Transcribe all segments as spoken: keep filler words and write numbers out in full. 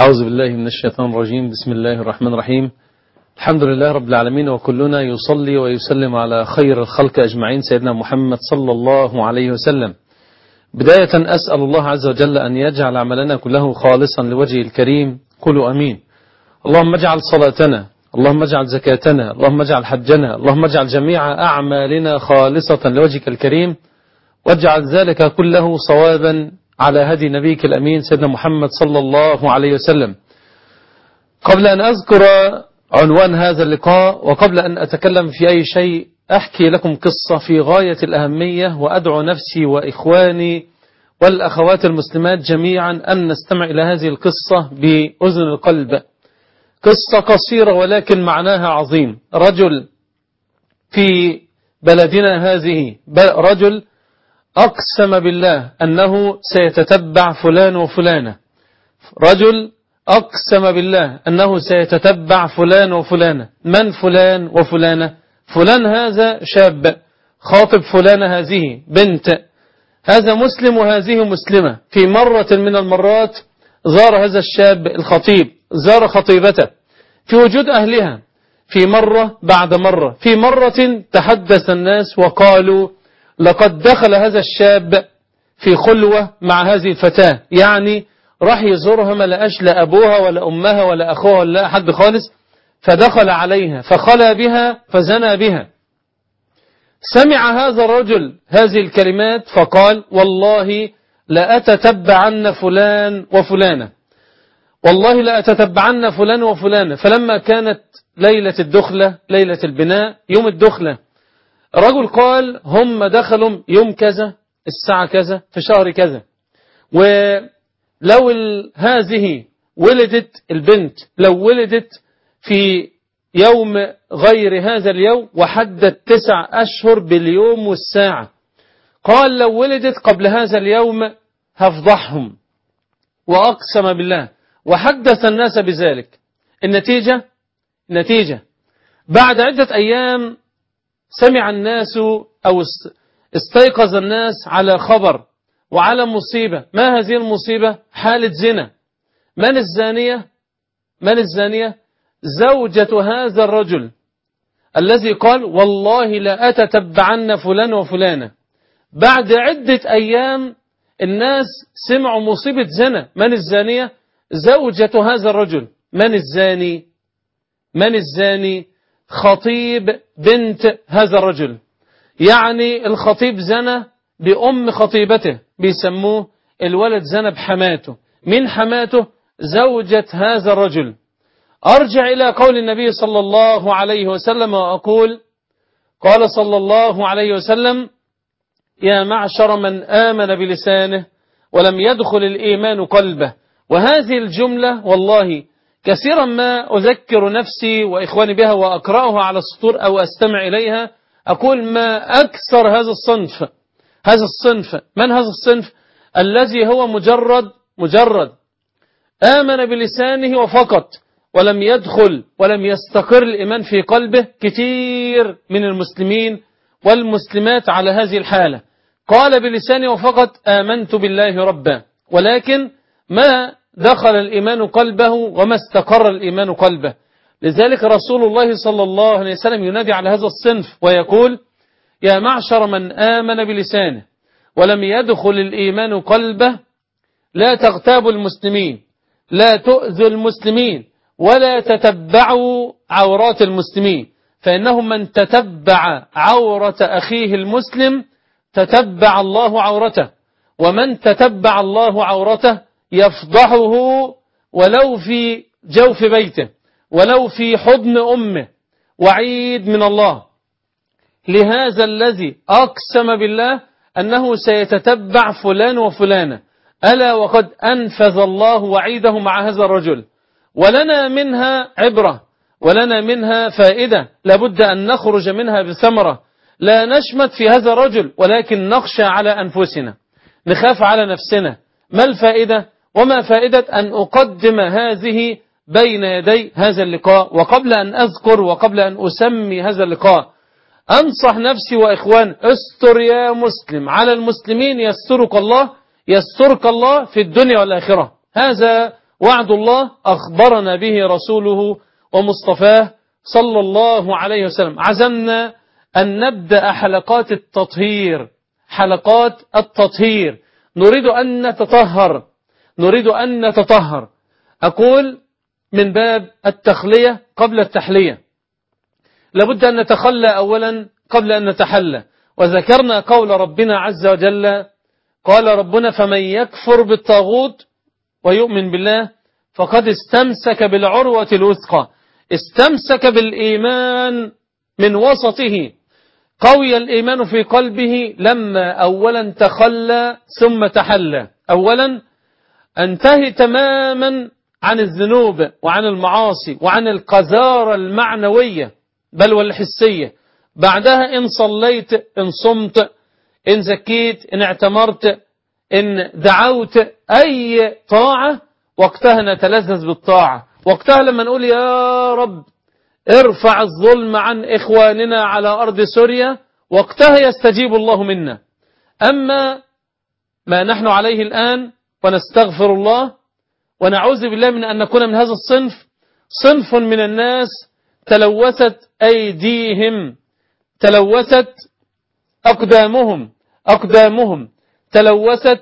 أعوذ بالله من الشيطان الرجيم. بسم الله الرحمن الرحيم. الحمد لله رب العالمين، وكلنا يصلي ويسلم على خير الخلق أجمعين سيدنا محمد صلى الله عليه وسلم. بداية أسأل الله عز وجل أن يجعل عملنا كله خالصا لوجهه الكريم. قولوا أمين. اللهم اجعل صلاتنا، اللهم اجعل زكاتنا، اللهم اجعل حجنا، اللهم اجعل جميع أعمالنا خالصة لوجهك الكريم، واجعل ذلك كله صوابا على هدي نبيك الأمين سيدنا محمد صلى الله عليه وسلم. قبل أن أذكر عنوان هذا اللقاء، وقبل أن أتكلم في أي شيء، أحكي لكم قصة في غاية الأهمية، وأدعو نفسي وإخواني والأخوات المسلمات جميعا أن نستمع إلى هذه القصة بأذن القلب. قصة قصيرة ولكن معناها عظيم. رجل في بلدنا هذه، رجل أقسم بالله أنه سيتتبع فلان وفلانة. رجل أقسم بالله أنه سيتتبع فلان وفلانة. من فلان وفلانة؟ فلان هذا شاب خاطب فلانة هذه بنت، هذا مسلم وهذه مسلمة. في مرة من المرات زار هذا الشاب الخطيب، زار خطيبته في وجود أهلها، في مرة بعد مرة. في مرة تحدث الناس وقالوا لقد دخل هذا الشاب في خلوة مع هذه الفتاة، يعني راح يزورها ما لقاش لا أبوها ولا أمها ولا أخوها ولا أحد خالص، فدخل عليها فخلى بها فزنى بها. سمع هذا الرجل هذه الكلمات فقال والله لا أتتبعن فلان وفلانة، والله لا أتتبعن فلان وفلانة. فلما كانت ليلة الدخلة، ليلة البناء، يوم الدخلة، رجل قال هم دخلوا يوم كذا الساعة كذا في شهر كذا، ولو هذه ولدت البنت، لو ولدت في يوم غير هذا اليوم، وحدد تسع أشهر باليوم والساعة، قال لو ولدت قبل هذا اليوم هفضحهم. وأقسم بالله وحدث الناس بذلك. النتيجة نتيجة بعد عدة أيام سمع الناس أو استيقظ الناس على خبر وعلى مصيبة. ما هذه المصيبة؟ حالة زنا. من الزانية؟ من الزانية؟ زوجة هذا الرجل الذي قال والله لا أتتبعن فلان وفلانة. بعد عدة أيام الناس سمعوا مصيبة زنا. من الزانية؟ زوجة هذا الرجل. من الزاني؟ من الزاني؟ خطيب بنت هذا الرجل. يعني الخطيب زنى بأم خطيبته، بيسموه الولد زنى بحماته. من حماته؟ زوجة هذا الرجل. أرجع إلى قول النبي صلى الله عليه وسلم وأقول قال صلى الله عليه وسلم يا معشر من آمن بلسانه ولم يدخل الإيمان قلبه. وهذه الجملة والله كثيرا ما أذكر نفسي وإخواني بها وأقرأها على السطور أو أستمع إليها، أقول ما أكثر هذا الصنف. هذا الصنف من هذا الصنف؟ الذي هو مجرد مجرد آمن بلسانه وفقط، ولم يدخل ولم يستقر الإيمان في قلبه. كثير من المسلمين والمسلمات على هذه الحالة، قال بلسانه وفقط آمنت بالله ربا، ولكن ما دخل الإيمان قلبه وما استقر الإيمان قلبه. لذلك رسول الله صلى الله عليه وسلم ينادي على هذا الصنف ويقول يا معشر من آمن بلسانه ولم يدخل الإيمان قلبه لا تغتابوا المسلمين، لا تؤذوا المسلمين، ولا تتبعوا عورات المسلمين، فإنه من تتبع عورة أخيه المسلم تتبع الله عورته، ومن تتبع الله عورته يفضحه ولو في جوف بيته، ولو في حضن أمه. وعيد من الله لهذا الذي أقسم بالله أنه سيتتبع فلان وفلانة، ألا وقد أنفذ الله وعيده مع هذا الرجل. ولنا منها عبرة، ولنا منها فائدة، لابد أن نخرج منها بثمرة. لا نشمت في هذا الرجل، ولكن نخشى على أنفسنا، نخاف على نفسنا. ما الفائدة؟ وما فائدة أن أقدم هذه بين يدي هذا اللقاء؟ وقبل أن أذكر وقبل أن أسمي هذا اللقاء أنصح نفسي وإخوان، استر يا مسلم على المسلمين يسترك الله، يسترك الله في الدنيا والآخرة. هذا وعد الله أخبرنا به رسوله ومصطفاه صلى الله عليه وسلم. عزمنا أن نبدأ حلقات التطهير، حلقات التطهير، نريد أن نتطهر، نريد أن نتطهر. أقول من باب التخلية قبل التحلية، لابد أن نتخلى أولا قبل أن نتحلى. وذكرنا قول ربنا عز وجل، قال ربنا: فمن يكفر بالطاغوت ويؤمن بالله فقد استمسك بالعروة الوثقى. استمسك بالإيمان من وسطه، قوي الإيمان في قلبه لما أولا تخلى ثم تحلى. أولا انتهي تماما عن الذنوب وعن المعاصي وعن القذارة المعنوية بل والحسية. بعدها إن صليت، إن صمت، إن زكيت، إن اعتمرت، إن دعوت، أي طاعة وقتها نتلذذ بالطاعة. وقتها لما نقول يا رب ارفع الظلم عن إخواننا على أرض سوريا، وقتها يستجيب الله منا. أما ما نحن عليه الآن ونستغفر الله ونعوذ بالله من أن نكون من هذا الصنف، صنف من الناس تلوثت أيديهم، تلوثت أقدامهم أقدامهم تلوثت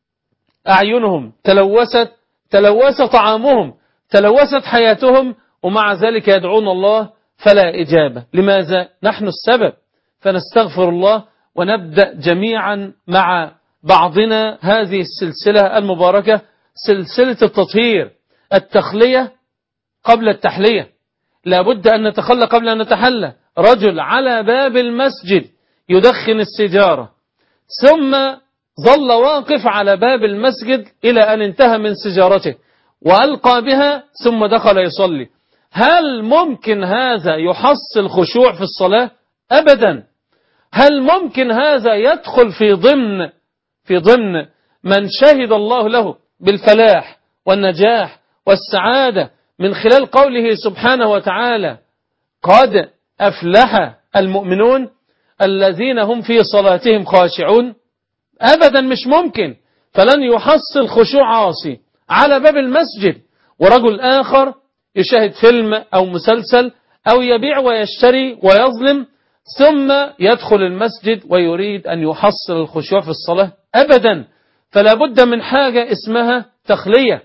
أعينهم، تلوثت تلوث طعامهم، تلوثت حياتهم، ومع ذلك يدعون الله فلا إجابة. لماذا؟ نحن السبب. فنستغفر الله ونبدأ جميعا مع بعضنا هذه السلسلة المباركة، سلسلة التطهير، التخلية قبل التحلية. لابد أن نتخلى قبل أن نتحلى. رجل على باب المسجد يدخن السيجارة، ثم ظل واقف على باب المسجد إلى أن انتهى من سيجارته وألقى بها ثم دخل يصلي. هل ممكن هذا يحصل خشوع في الصلاة؟ أبدا. هل ممكن هذا يدخل في ضمن في ضمن من شهد الله له بالفلاح والنجاح والسعادة من خلال قوله سبحانه وتعالى: قد أفلح المؤمنون الذين هم في صلاتهم خاشعون؟ أبدا مش ممكن. فلن يحصل خشوع عاصي على باب المسجد ورجل آخر يشاهد فيلم أو مسلسل أو يبيع ويشتري ويظلم ثم يدخل المسجد ويريد أن يحصل الخشوع في الصلاة. أبدا. فلا بد من حاجة اسمها تخلية،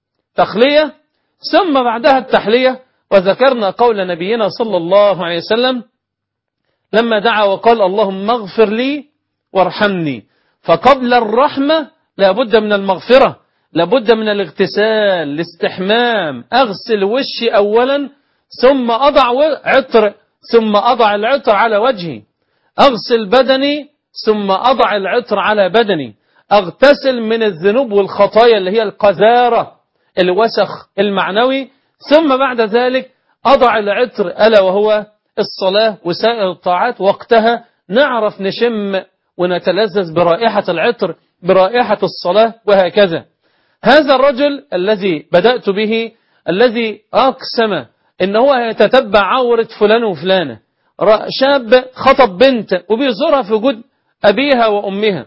تخلية ثم بعدها التحلية. وذكرنا قول نبينا صلى الله عليه وسلم لما دعا وقال: اللهم اغفر لي وارحمني. فقبل الرحمة لا بد من المغفرة، لا بد من الاغتسال، الاستحمام، أغسل وشي أولا ثم أضع عطر، ثم أضع العطر على وجهي، أغسل بدني ثم أضع العطر على بدني، أغتسل من الذنوب والخطايا اللي هي القذارة، الوسخ المعنوي، ثم بعد ذلك أضع العطر ألا وهو الصلاة وسائر الطاعات. وقتها نعرف نشم ونتلذذ برائحة العطر، برائحة الصلاة، وهكذا. هذا الرجل الذي بدأت به، الذي أقسم إن هو يتتبع عورة فلان وفلانة، شاب خطب بنت وبيزورها في وجود أبيها وأمها،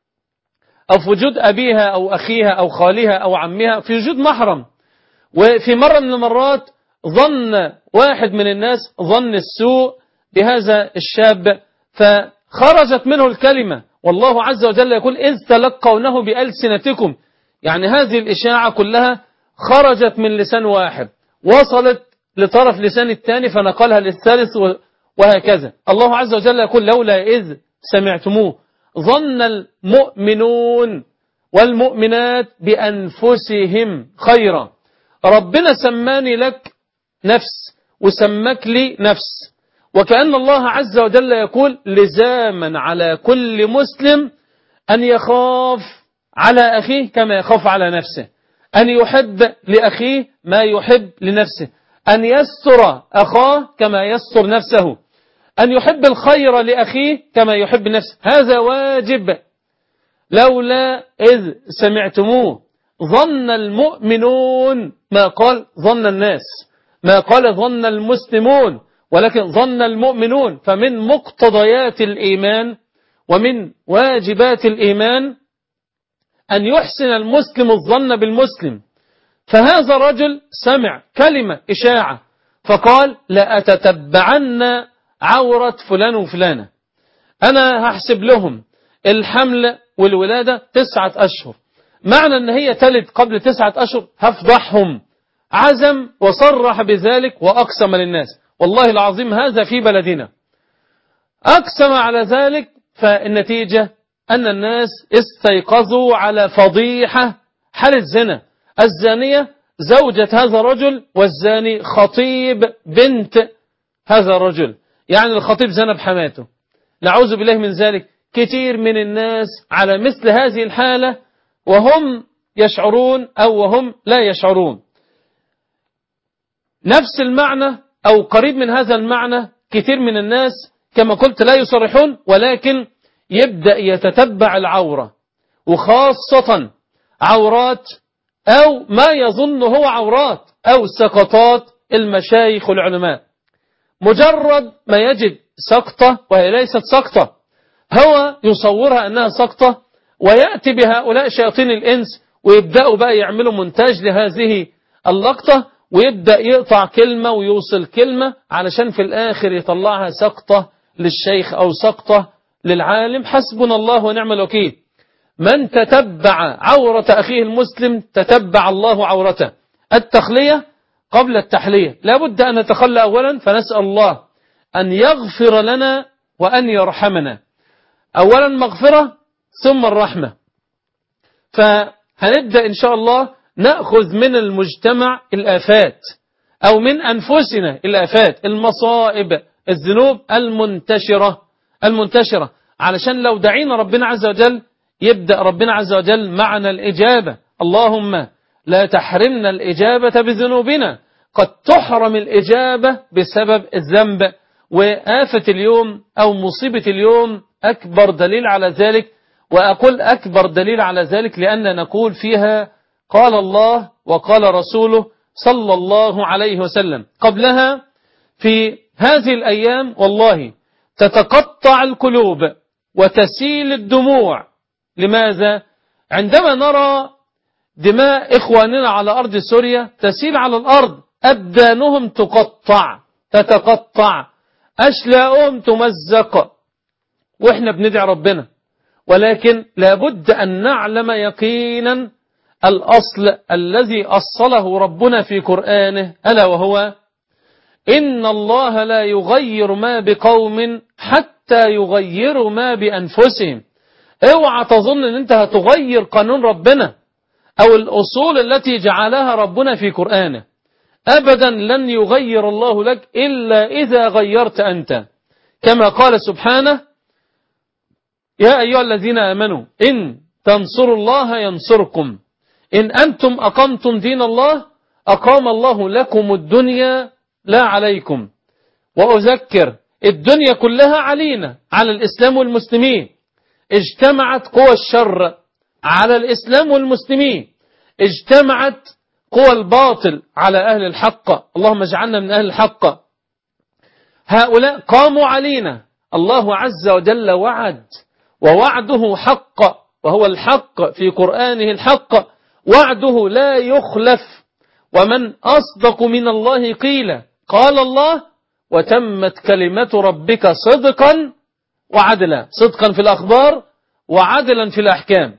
أو في وجود أبيها أو أخيها أو خالها أو عمها، في وجود محرم. وفي مرة من المرات ظن واحد من الناس ظن السوء بهذا الشاب فخرجت منه الكلمة، والله عز وجل يقول: إذ تلقونه بألسنتكم. يعني هذه الإشاعة كلها خرجت من لسان واحد وصلت لطرف لسان الثاني فنقلها للثالث، وهكذا. الله عز وجل يقول: لولا إذ سمعتموه ظن المؤمنون والمؤمنات بأنفسهم خيرا. ربنا سماني لك نفس وسمك لي نفس، وكأن الله عز وجل يقول: لزاما على كل مسلم أن يخاف على أخيه كما يخاف على نفسه، أن يحب لأخيه ما يحب لنفسه، أن يستر أخاه كما يستر نفسه، أن يحب الخير لأخيه كما يحب نفسه. هذا واجب. لولا إذ سمعتموه ظن المؤمنون، ما قال ظن الناس، ما قال ظن المسلمون، ولكن ظن المؤمنون. فمن مقتضيات الإيمان ومن واجبات الإيمان أن يحسن المسلم الظن بالمسلم. فهذا الرجل سمع كلمة إشاعة فقال لأتتبعن عورة فلان وفلانة، أنا هحسب لهم الحمل والولادة تسعة أشهر، معنى أن هي تلد قبل تسعة أشهر هفضحهم. عزم وصرح بذلك وأقسم للناس، والله العظيم هذا في بلدنا، أقسم على ذلك. فالنتيجة أن الناس استيقظوا على فضيحة حالة زنا، الزانية زوجة هذا الرجل والزاني خطيب بنت هذا الرجل، يعني الخطيب زنى بحماته، نعوذ بالله من ذلك. كثير من الناس على مثل هذه الحالة وهم يشعرون أو وهم لا يشعرون. نفس المعنى أو قريب من هذا المعنى، كثير من الناس كما قلت لا يصرحون، ولكن يبدأ يتتبع العورة، وخاصة عورات أو ما يظن هو عورات أو سقطات المشايخ والعلماء. مجرد ما يجد سقطة وهي ليست سقطة، هو يصورها أنها سقطة، ويأتي بهؤلاء شياطين الإنس ويبدأوا بقى يعملوا مونتاج لهذه اللقطة، ويبدأ يقطع كلمة ويوصل كلمة علشان في الآخر يطلعها سقطة للشيخ أو سقطة للعالم. حسبنا الله ونعم الوكيل. من تتبع عورة أخيه المسلم تتبع الله عورته. التخلية قبل التحلية، لا بد أن نتخلى أولا، فنسأل الله أن يغفر لنا وأن يرحمنا. أولا مغفرة ثم الرحمة. فهنبدأ إن شاء الله نأخذ من المجتمع الآفات أو من أنفسنا الآفات، المصائب، الذنوب المنتشرة المنتشرة علشان لو دعينا ربنا عز وجل يبدأ ربنا عز وجل معنا الإجابة. اللهم لا تحرمنا الإجابة بذنوبنا، قد تحرم الإجابة بسبب الذنب. وآفة اليوم أو مصيبة اليوم أكبر دليل على ذلك، وأقول أكبر دليل على ذلك لأن نقول فيها قال الله وقال رسوله صلى الله عليه وسلم. قبلها في هذه الأيام والله تتقطع القلوب وتسيل الدموع. لماذا؟ عندما نرى دماء إخواننا على أرض سوريا تسيل على الأرض، أبدانهم تقطع تتقطع، أشلاؤهم تمزق، وإحنا بندعي ربنا. ولكن لابد أن نعلم يقينا الأصل الذي أصله ربنا في قرآنه، ألا وهو إن الله لا يغير ما بقوم حتى يغيروا ما بأنفسهم. اوعى تظن ان انت هتغير قانون ربنا او الاصول التي جعلها ربنا في قرآنه، ابدا لن يغير الله لك الا اذا غيرت انت. كما قال سبحانه يا ايها الذين امنوا ان تنصروا الله ينصركم، ان انتم اقمتم دين الله اقام الله لكم الدنيا لا عليكم. واذكر الدنيا كلها علينا، على الاسلام والمسلمين. اجتمعت قوى الشر على الإسلام والمسلمين، اجتمعت قوى الباطل على أهل الحق، اللهم اجعلنا من أهل الحق. هؤلاء قاموا علينا، الله عز وجل وعد، ووعده حق، وهو الحق في قرآنه الحق، وعده لا يخلف. ومن أصدق من الله قيلا، قال الله وتمت كلمة ربك صدقا وعدلا، صدقا في الأخبار وعدلا في الأحكام.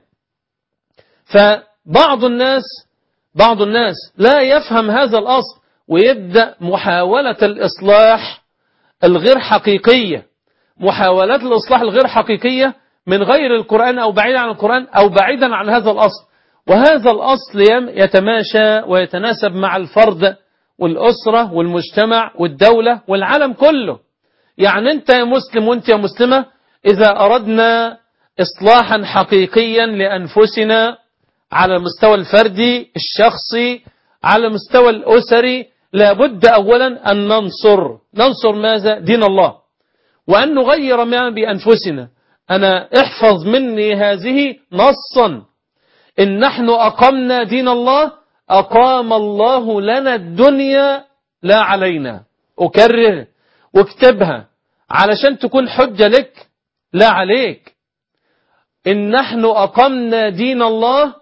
فبعض الناس بعض الناس لا يفهم هذا الأصل، ويبدأ محاولة الإصلاح الغير حقيقية، محاولات الإصلاح الغير حقيقية من غير القرآن أو بعيدا عن القرآن أو بعيدا عن هذا الأصل. وهذا الأصل يتماشى ويتناسب مع الفرد والأسرة والمجتمع والدولة والعالم كله. يعني أنت يا مسلم وأنت يا مسلمة، إذا أردنا إصلاحا حقيقيا لأنفسنا على المستوى الفردي الشخصي، على المستوى الأسري، لابد أولا أن ننصر ننصر ماذا؟ دين الله، وأن نغير ما بأنفسنا. أنا احفظ مني هذه نصا، إن نحن أقمنا دين الله أقام الله لنا الدنيا لا علينا. أكرر واكتبها علشان تكون حجة لك لا عليك. إن نحن أقمنا دين الله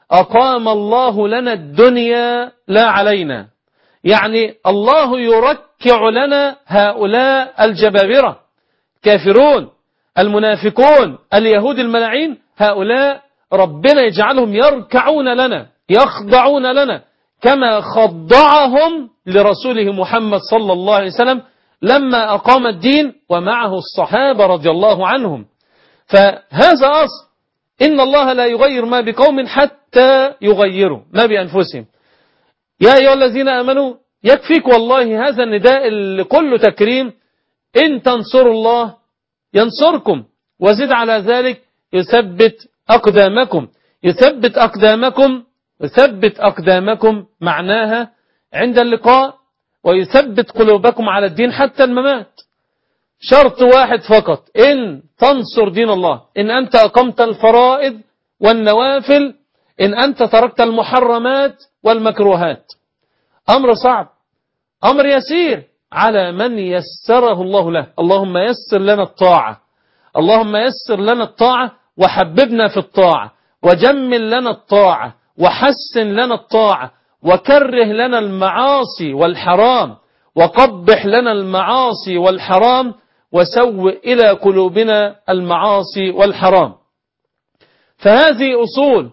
أقام الله لنا الدنيا لا علينا، يعني الله يركع لنا هؤلاء الجبابرة كافرون المنافقون اليهود الملاعين، هؤلاء ربنا يجعلهم يركعون لنا يخضعون لنا كما خضعهم لرسوله محمد صلى الله عليه وسلم لما أقام الدين ومعه الصحابة رضي الله عنهم. فهذا أصل، إن الله لا يغير ما بقوم حتى يغيروا ما بأنفسهم. يا أيها الذين آمنوا، يكفيك والله هذا النداء اللي كله تكريم، إن تنصروا الله ينصركم، وزد على ذلك يثبت أقدامكم. يثبت أقدامكم يثبت أقدامكم معناها عند اللقاء، ويثبت قلوبكم على الدين حتى الممات. شرط واحد فقط، إن تنصر دين الله، إن أنت أقمت الفرائض والنوافل، إن أنت تركت المحرمات والمكروهات. أمر صعب، أمر يسير على من يسره الله له. اللهم يسر لنا الطاعة، اللهم يسر لنا الطاعة وحببنا في الطاعة، وجمل لنا الطاعة، وحسن لنا الطاعة، وكره لنا المعاصي والحرام، وقبح لنا المعاصي والحرام، وسوء إلى قلوبنا المعاصي والحرام. فهذه أصول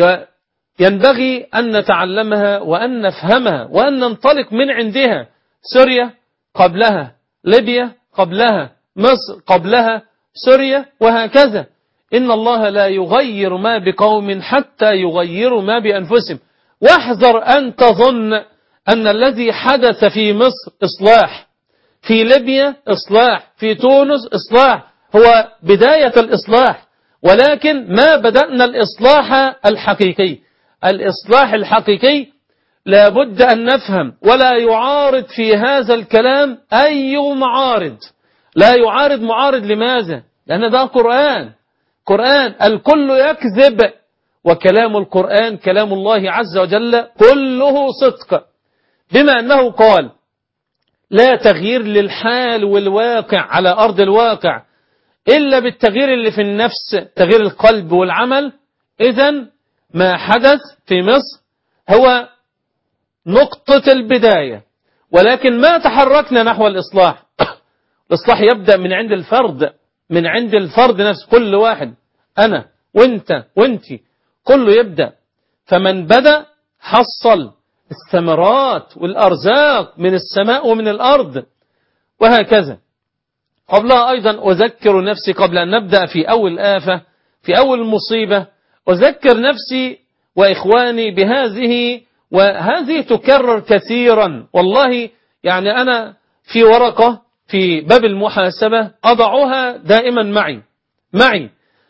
ينبغي أن نتعلمها وأن نفهمها وأن ننطلق من عندها. سوريا قبلها ليبيا، قبلها مصر، قبلها سوريا، وهكذا. إن الله لا يغير ما بقوم حتى يغيروا ما بأنفسهم. واحذر أن تظن أن الذي حدث في مصر إصلاح، في ليبيا إصلاح، في تونس إصلاح، هو بداية الإصلاح، ولكن ما بدأنا الإصلاح الحقيقي. الإصلاح الحقيقي لابد أن نفهم، ولا يعارض في هذا الكلام أي معارض. لا يعارض معارض، لماذا؟ لأن ده قرآن، قرآن الكل يكذب، وكلام القرآن كلام الله عز وجل كله صدق، بما أنه قال لا تغيير للحال والواقع على أرض الواقع إلا بالتغيير اللي في النفس، تغيير القلب والعمل. إذن ما حدث في مصر هو نقطة البداية، ولكن ما تحركنا نحو الإصلاح. الإصلاح يبدأ من عند الفرد، من عند الفرد نفسه، كل واحد، أنا وانت وانتي، كله يبدأ. فمن بدأ حصل الثمرات والأرزاق من السماء ومن الأرض، وهكذا. قبلها أيضا أذكر نفسي قبل أن نبدأ في أول آفة، في أول مصيبة، أذكر نفسي وإخواني بهذه، وهذه تكرر كثيرا والله. يعني أنا في ورقة في باب المحاسبة أضعها دائما معي معي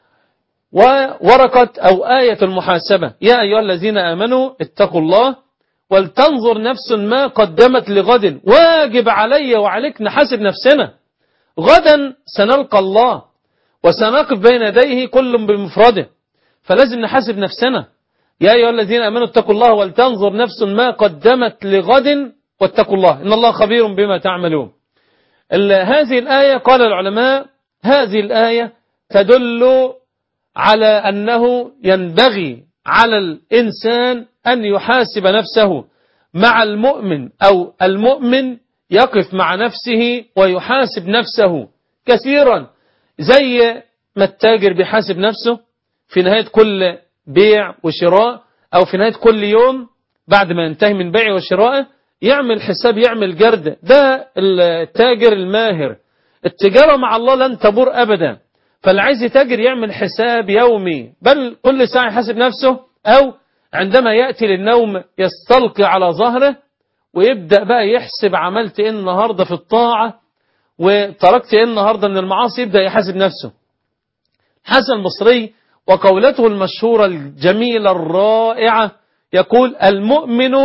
وورقة أو آية المحاسبة: يا أيها الذين آمنوا اتقوا الله ولتنظر نفس ما قدمت لغد. واجب علي وعليك نحاسب نفسنا، غدا سنلقى الله وسنقف بين يديه كل بمفرده، فلازم نحاسب نفسنا. يا أيها الذين آمنوا اتقوا الله ولتنظر نفس ما قدمت لغد واتقوا الله إن الله خبير بما تعملون. هذه الآية قال العلماء هذه الآية تدل على أنه ينبغي على الإنسان أن يحاسب نفسه مع المؤمن، أو المؤمن يقف مع نفسه ويحاسب نفسه كثيرا، زي ما التاجر بيحاسب نفسه في نهاية كل بيع وشراء، أو في نهاية كل يوم بعد ما ينتهي من بيع وشراء يعمل حساب، يعمل جرد. ده التاجر الماهر. التجارة مع الله لن تبور أبدا، فاللي عايز يتاجر يعمل حساب يومي، بل كل ساعة يحاسب نفسه، أو عندما يأتي للنوم يستلقي على ظهره ويبدأ بقى يحسب عملت إيه النهاردة في الطاعة وتركت إيه النهاردة من المعاصي، يبدأ يحاسب نفسه. حسن البصري وقولته المشهورة الجميلة الرائعة يقول: المؤمن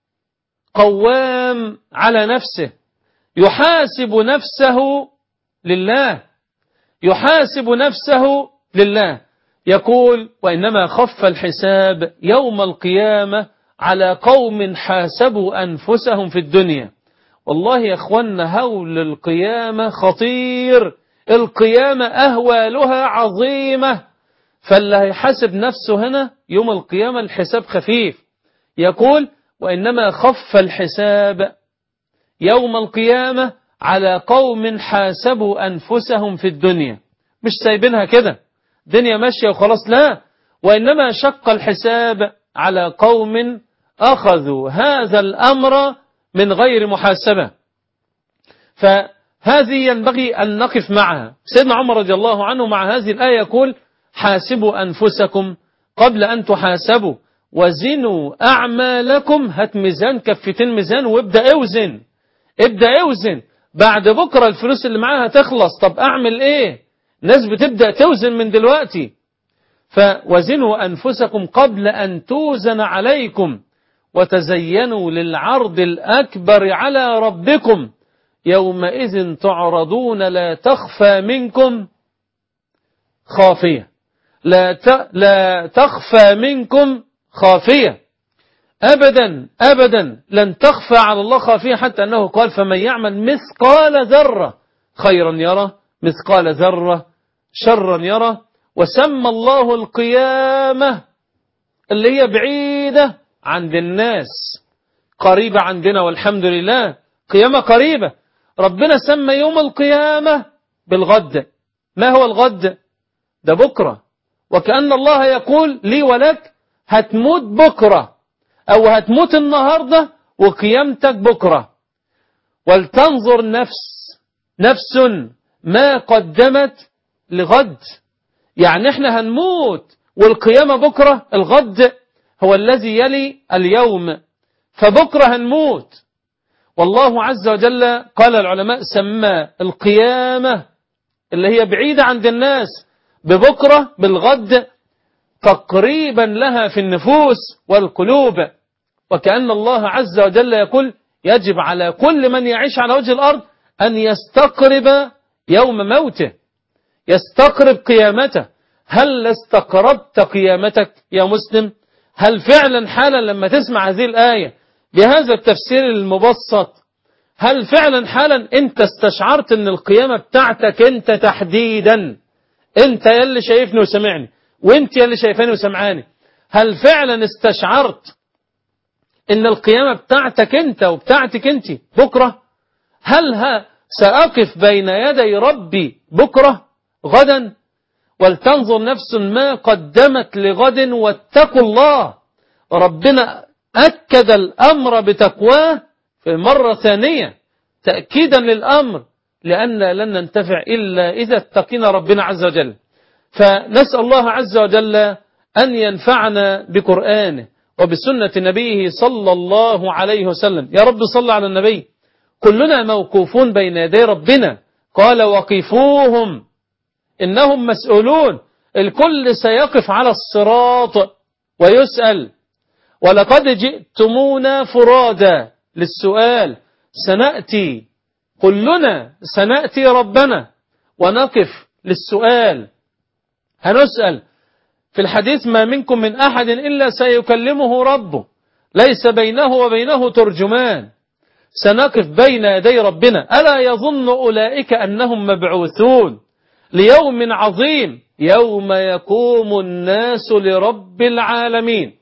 قوام على نفسه، يحاسب نفسه لله، يحاسب نفسه لله. يقول: وإنما خف الحساب يوم القيامة على قوم حاسبوا أنفسهم في الدنيا. والله يا أخوانا هول القيامة خطير، القيامة أهوالها عظيمة، فاللي هيحاسب نفسه هنا يوم القيامة الحساب خفيف. يقول وإنما خف الحساب يوم القيامة على قوم حاسبوا أنفسهم في الدنيا، مش سايبينها كده دنيا ماشية وخلاص، لا، وإنما شق الحساب على قوم أخذوا هذا الأمر من غير محاسبة. فهذه ينبغي أن نقف معها. سيدنا عمر رضي الله عنه مع هذه الآية يقول حاسبوا أنفسكم قبل أن تحاسبوا وزنوا أعمالكم. هات ميزان، كفتين ميزان، وابدأ اوزن، ابدأ اوزن. بعد بكرة الفلوس اللي معاها تخلص، طب أعمل إيه؟ ناس بتبدأ توزن من دلوقتي. فوزنوا أنفسكم قبل أن توزن عليكم وتزينوا للعرض الأكبر على ربكم يومئذ تعرضون لا تخفى منكم خافية، لا لا تخفى منكم خافية أبدا أبدا، لن تخفى على الله خافية، حتى أنه قال فمن يعمل مثقال ذرة خيرا يره مثقال ذرة شرا يره. وسمى الله القيامة اللي هي بعيدة عند الناس قريبة عندنا والحمد لله، قيامة قريبة. ربنا سمى يوم القيامة بالغد. ما هو الغد؟ ده بكرة، وكأن الله يقول لي ولك هتموت بكرة أو هتموت النهاردة وقيامتك بكرة. ولتنظر نفس نفس ما قدمت لغد. يعني احنا هنموت والقيامة بكرة، الغد هو الذي يلي اليوم، فبكرة هنموت. والله عز وجل قال العلماء سمى القيامة اللي هي بعيدة عند الناس ببكرة بالغد تقريبا لها في النفوس والقلوب. وكأن الله عز وجل يقول يجب على كل من يعيش على وجه الأرض أن يستقرب يوم موته، يستقرب قيامته. هل استقربت قيامتك يا مسلم؟ هل فعلا حالا لما تسمع هذه الآية بهذا التفسير المبسط، هل فعلا حالا انت استشعرت ان القيامة بتاعتك انت تحديدا، انت يلي شايفني وسمعني وانت يلي شايفاني وسمعاني، هل فعلا استشعرت ان القيامة بتاعتك انت وبتاعتك انت بكرة؟ هل ها سأقف بين يدي ربي بكرة غدا؟ ولتنظر نفس ما قدمت لغد واتقوا الله. ربنا أكد الأمر بتقواه في مرة ثانية تأكيدا للأمر، لأن لن ننتفع إلا إذا اتقينا ربنا عز وجل. فنسأل الله عز وجل أن ينفعنا بقرآنه وبسنة نبيه صلى الله عليه وسلم. يا رب صل على النبي. كلنا موقوفون بين يدي ربنا، قال وقفوهم إنهم مسؤولون. الكل سيقف على الصراط ويسأل. ولقد جئتمونا فرادا للسؤال، سنأتي كلنا سنأتي ربنا ونقف للسؤال، هنسأل. في الحديث ما منكم من أحد إلا سيكلمه ربه ليس بينه وبينه ترجمان. سنقف بين يدي ربنا. ألا يظن أولئك أنهم مبعوثون ليوم عظيم يوم يقوم الناس لرب العالمين.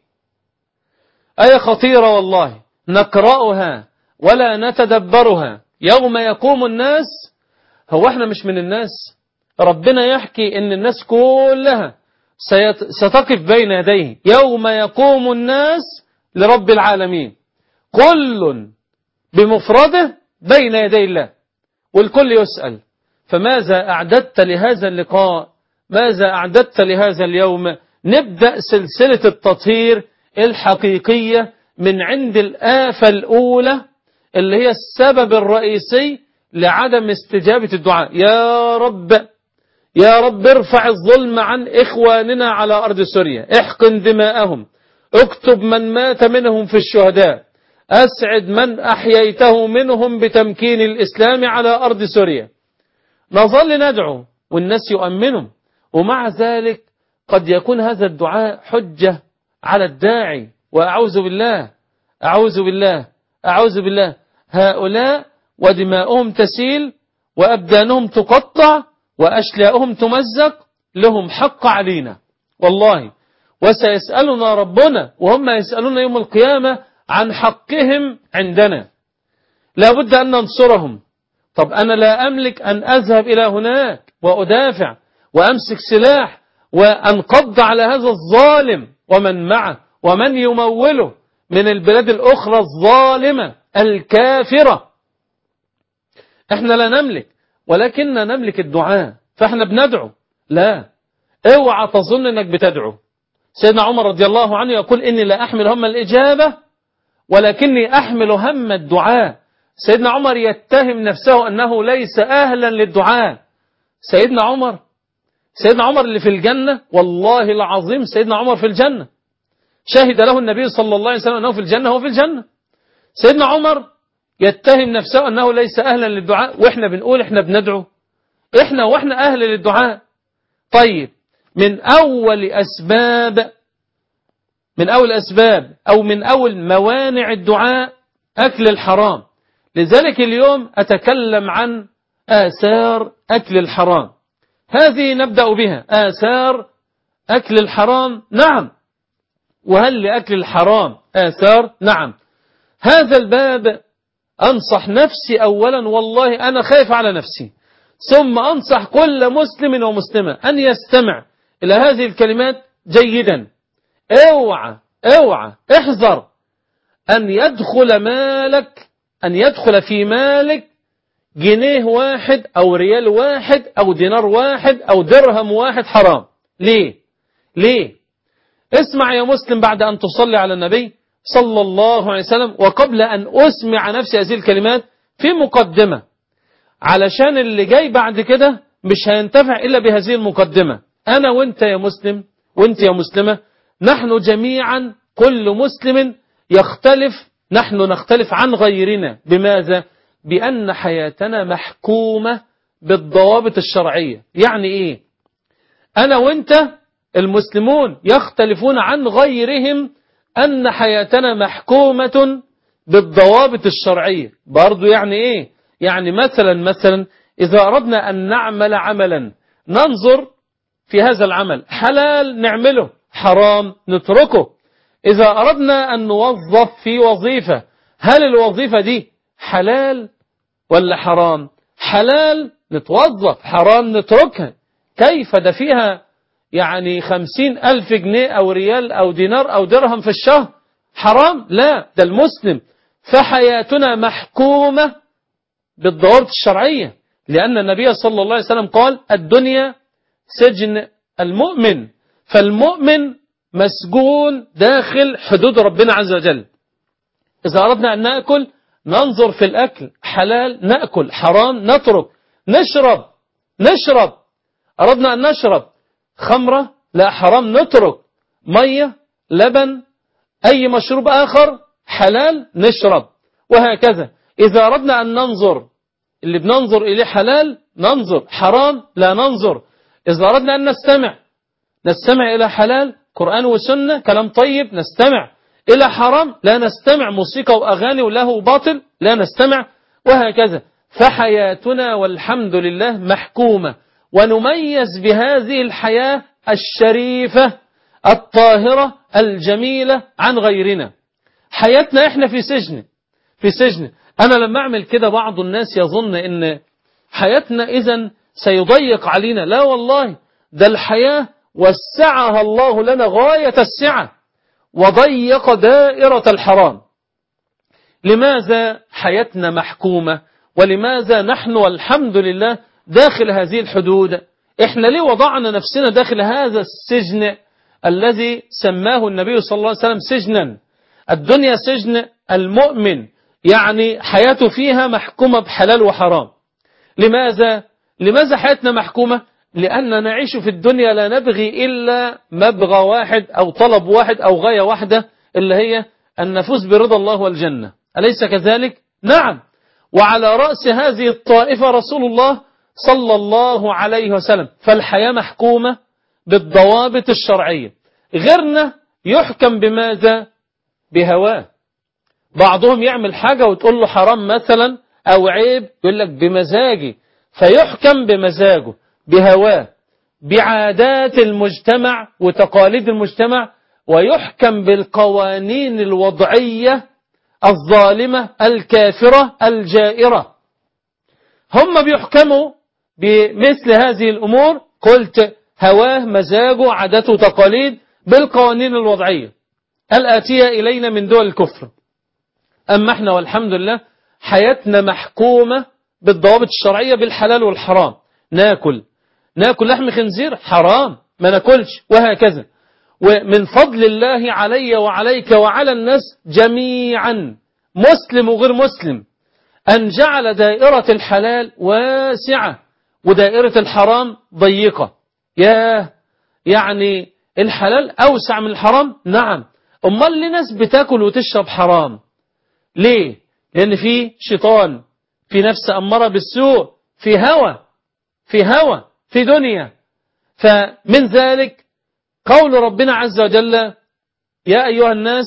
آية خطيرة والله، نقرأها ولا نتدبرها. يوم يقوم الناس، هو احنا مش من الناس؟ ربنا يحكي ان الناس كلها ستقف بين يديه يوم يقوم الناس لرب العالمين، كل بمفرده بين يدي الله، والكل يسأل. فماذا أعددت لهذا اللقاء؟ ماذا أعددت لهذا اليوم؟ نبدأ سلسلة التطهير الحقيقية من عند الآفة الأولى اللي هي السبب الرئيسي لعدم استجابة الدعاء. يا رب يا رب ارفع الظلم عن إخواننا على أرض سوريا، احقن دماءهم، اكتب من مات منهم في الشهداء، أسعد من أحييته منهم بتمكين الإسلام على أرض سوريا. نظل ندعو والناس يؤمنهم، ومع ذلك قد يكون هذا الدعاء حجة على الداعي. وأعوذ بالله أعوذ بالله أعوذ بالله هؤلاء ودماؤهم تسيل وأبدانهم تقطع وأشلاؤهم تمزق، لهم حق علينا والله، وسيسألنا ربنا وهم يسألون يوم القيامة عن حقهم عندنا، لا بد أن ننصرهم. طب أنا لا أملك أن أذهب إلى هناك وأدافع وأمسك سلاح وأنقض على هذا الظالم ومن معه ومن يموله من البلاد الأخرى الظالمة الكافرة. احنا لا نملك، ولكننا نملك الدعاء، فاحنا بندعو. لا، اوعى تظن انك بتدعو. سيدنا عمر رضي الله عنه يقول إني لا أحمل هم الإجابة ولكني أحمل هم الدعاء. سيدنا عمر يتهم نفسه أنه ليس أهلا للدعاء. سيدنا عمر سيدنا عمر اللي في الجنة، والله العظيم سيدنا عمر في الجنة، شهد له النبي صلى الله عليه وسلم أنه في الجنة، هو في الجنة. سيدنا عمر يتهم نفسه أنه ليس أهلا للدعاء، وإحنا بنقول إحنا بندعو، إحنا وإحنا أهل للدعاء. طيب، من أول أسباب من أول أسباب أو من أول موانع الدعاء أكل الحرام. لذلك اليوم أتكلم عن آثار أكل الحرام. هذه نبدأ بها، آثار أكل الحرام. نعم، وهل لأكل الحرام آثار؟ نعم. هذا الباب أنصح نفسي أولا، والله أنا خايف على نفسي، ثم أنصح كل مسلم ومسلمة أن يستمع إلى هذه الكلمات جيدا. اوعى اوعى احذر أن يدخل مالك أن يدخل في مالك جنيه واحد أو ريال واحد أو دينار واحد أو درهم واحد حرام. ليه؟ ليه؟ اسمع يا مسلم بعد أن تصلي على النبي صلى الله عليه وسلم، وقبل أن أسمع نفسي هذه الكلمات في مقدمة، علشان اللي جاي بعد كده مش هينتفع إلا بهذه المقدمة. أنا وانت يا مسلم وانت يا مسلمة، نحن جميعا كل مسلم يختلف، نحن نختلف عن غيرنا. بماذا؟ بأن حياتنا محكومة بالضوابط الشرعية. يعني إيه؟ أنا وانت المسلمون يختلفون عن غيرهم أن حياتنا محكومة بالضوابط الشرعية. برضو يعني إيه؟ يعني مثلا مثلا إذا أردنا أن نعمل عملا، ننظر في هذا العمل حلال نعمله، حرام نتركه. إذا أردنا أن نوظف في وظيفة، هل الوظيفة دي حلال ولا حرام؟ حلال نتوظف، حرام نتركها. كيف ده فيها يعني خمسين ألف جنيه أو ريال أو دينار أو درهم في الشهر حرام؟ لا، ده المسلم فحياتنا محكومة بالضوابط الشرعية، لأن النبي صلى الله عليه وسلم قال الدنيا سجن المؤمن، فالمؤمن مسجون داخل حدود ربنا عز وجل. إذا أردنا أن نأكل ننظر في الأكل، حلال نأكل، حرام نترك. نشرب نشرب أردنا أن نشرب خمرة، لا حرام نترك. مية، لبن، أي مشروب آخر حلال نشرب، وهكذا. إذا أردنا أن ننظر، اللي بننظر إليه حلال ننظر، حرام لا ننظر. إذا أردنا أن نستمع نستمع إلى حلال قرآن وسنة كلام طيب نستمع، إلى حرام لا نستمع، موسيقى وأغاني وله باطل لا نستمع، وهكذا. فحياتنا والحمد لله محكومة، ونميز بهذه الحياة الشريفة الطاهرة الجميلة عن غيرنا. حياتنا إحنا في سجن في سجن أنا لما أعمل كده بعض الناس يظن إن حياتنا إذن سيضيق علينا. لا والله، ده الحياة وسعها الله لنا غاية السعة وضيق دائرة الحرام. لماذا حياتنا محكومة؟ ولماذا نحن والحمد لله داخل هذه الحدود؟ إحنا ليه وضعنا نفسنا داخل هذا السجن الذي سماه النبي صلى الله عليه وسلم سجنا؟ الدنيا سجن المؤمن، يعني حياته فيها محكومة بحلال وحرام. لماذا؟ لماذا حياتنا محكومة؟ لأننا نعيش في الدنيا لا نبغي إلا مبغى واحد أو طلب واحد أو غاية واحدة، اللي هي أن نفوز برضا الله والجنة. أليس كذلك؟ نعم. وعلى رأس هذه الطائفة رسول الله صلى الله عليه وسلم. فالحياة محكومة بالضوابط الشرعية. غيرنا يحكم بماذا؟ بهواه. بعضهم يعمل حاجة وتقول له حرام مثلا أو عيب، يقول لك بمزاجي، فيحكم بمزاجه بهواه. بعادات المجتمع وتقاليد المجتمع، ويحكم بالقوانين الوضعية الظالمة الكافرة الجائرة. هم بيحكموا بمثل هذه الأمور، قلت هواه مزاجه عادته تقاليد، بالقوانين الوضعية الآتية إلينا من دول الكفر. أما احنا والحمد لله حياتنا محكومة بالضوابط الشرعية، بالحلال والحرام. ناكل ناكل لحم خنزير حرام، ما ناكلش، وهكذا. ومن فضل الله علي وعليك وعلى الناس جميعا، مسلم وغير مسلم، أن جعل دائرة الحلال واسعة ودائرة الحرام ضيقة. ياه، يعني الحلال أوسع من الحرام؟ نعم. أمال ليه ناس بتاكل وتشرب حرام؟ ليه؟ لأن في شيطان، في نفس أمارة بالسوء، في هوى في هوى في دنيا. فمن ذلك قول ربنا عز وجل: يا أيها الناس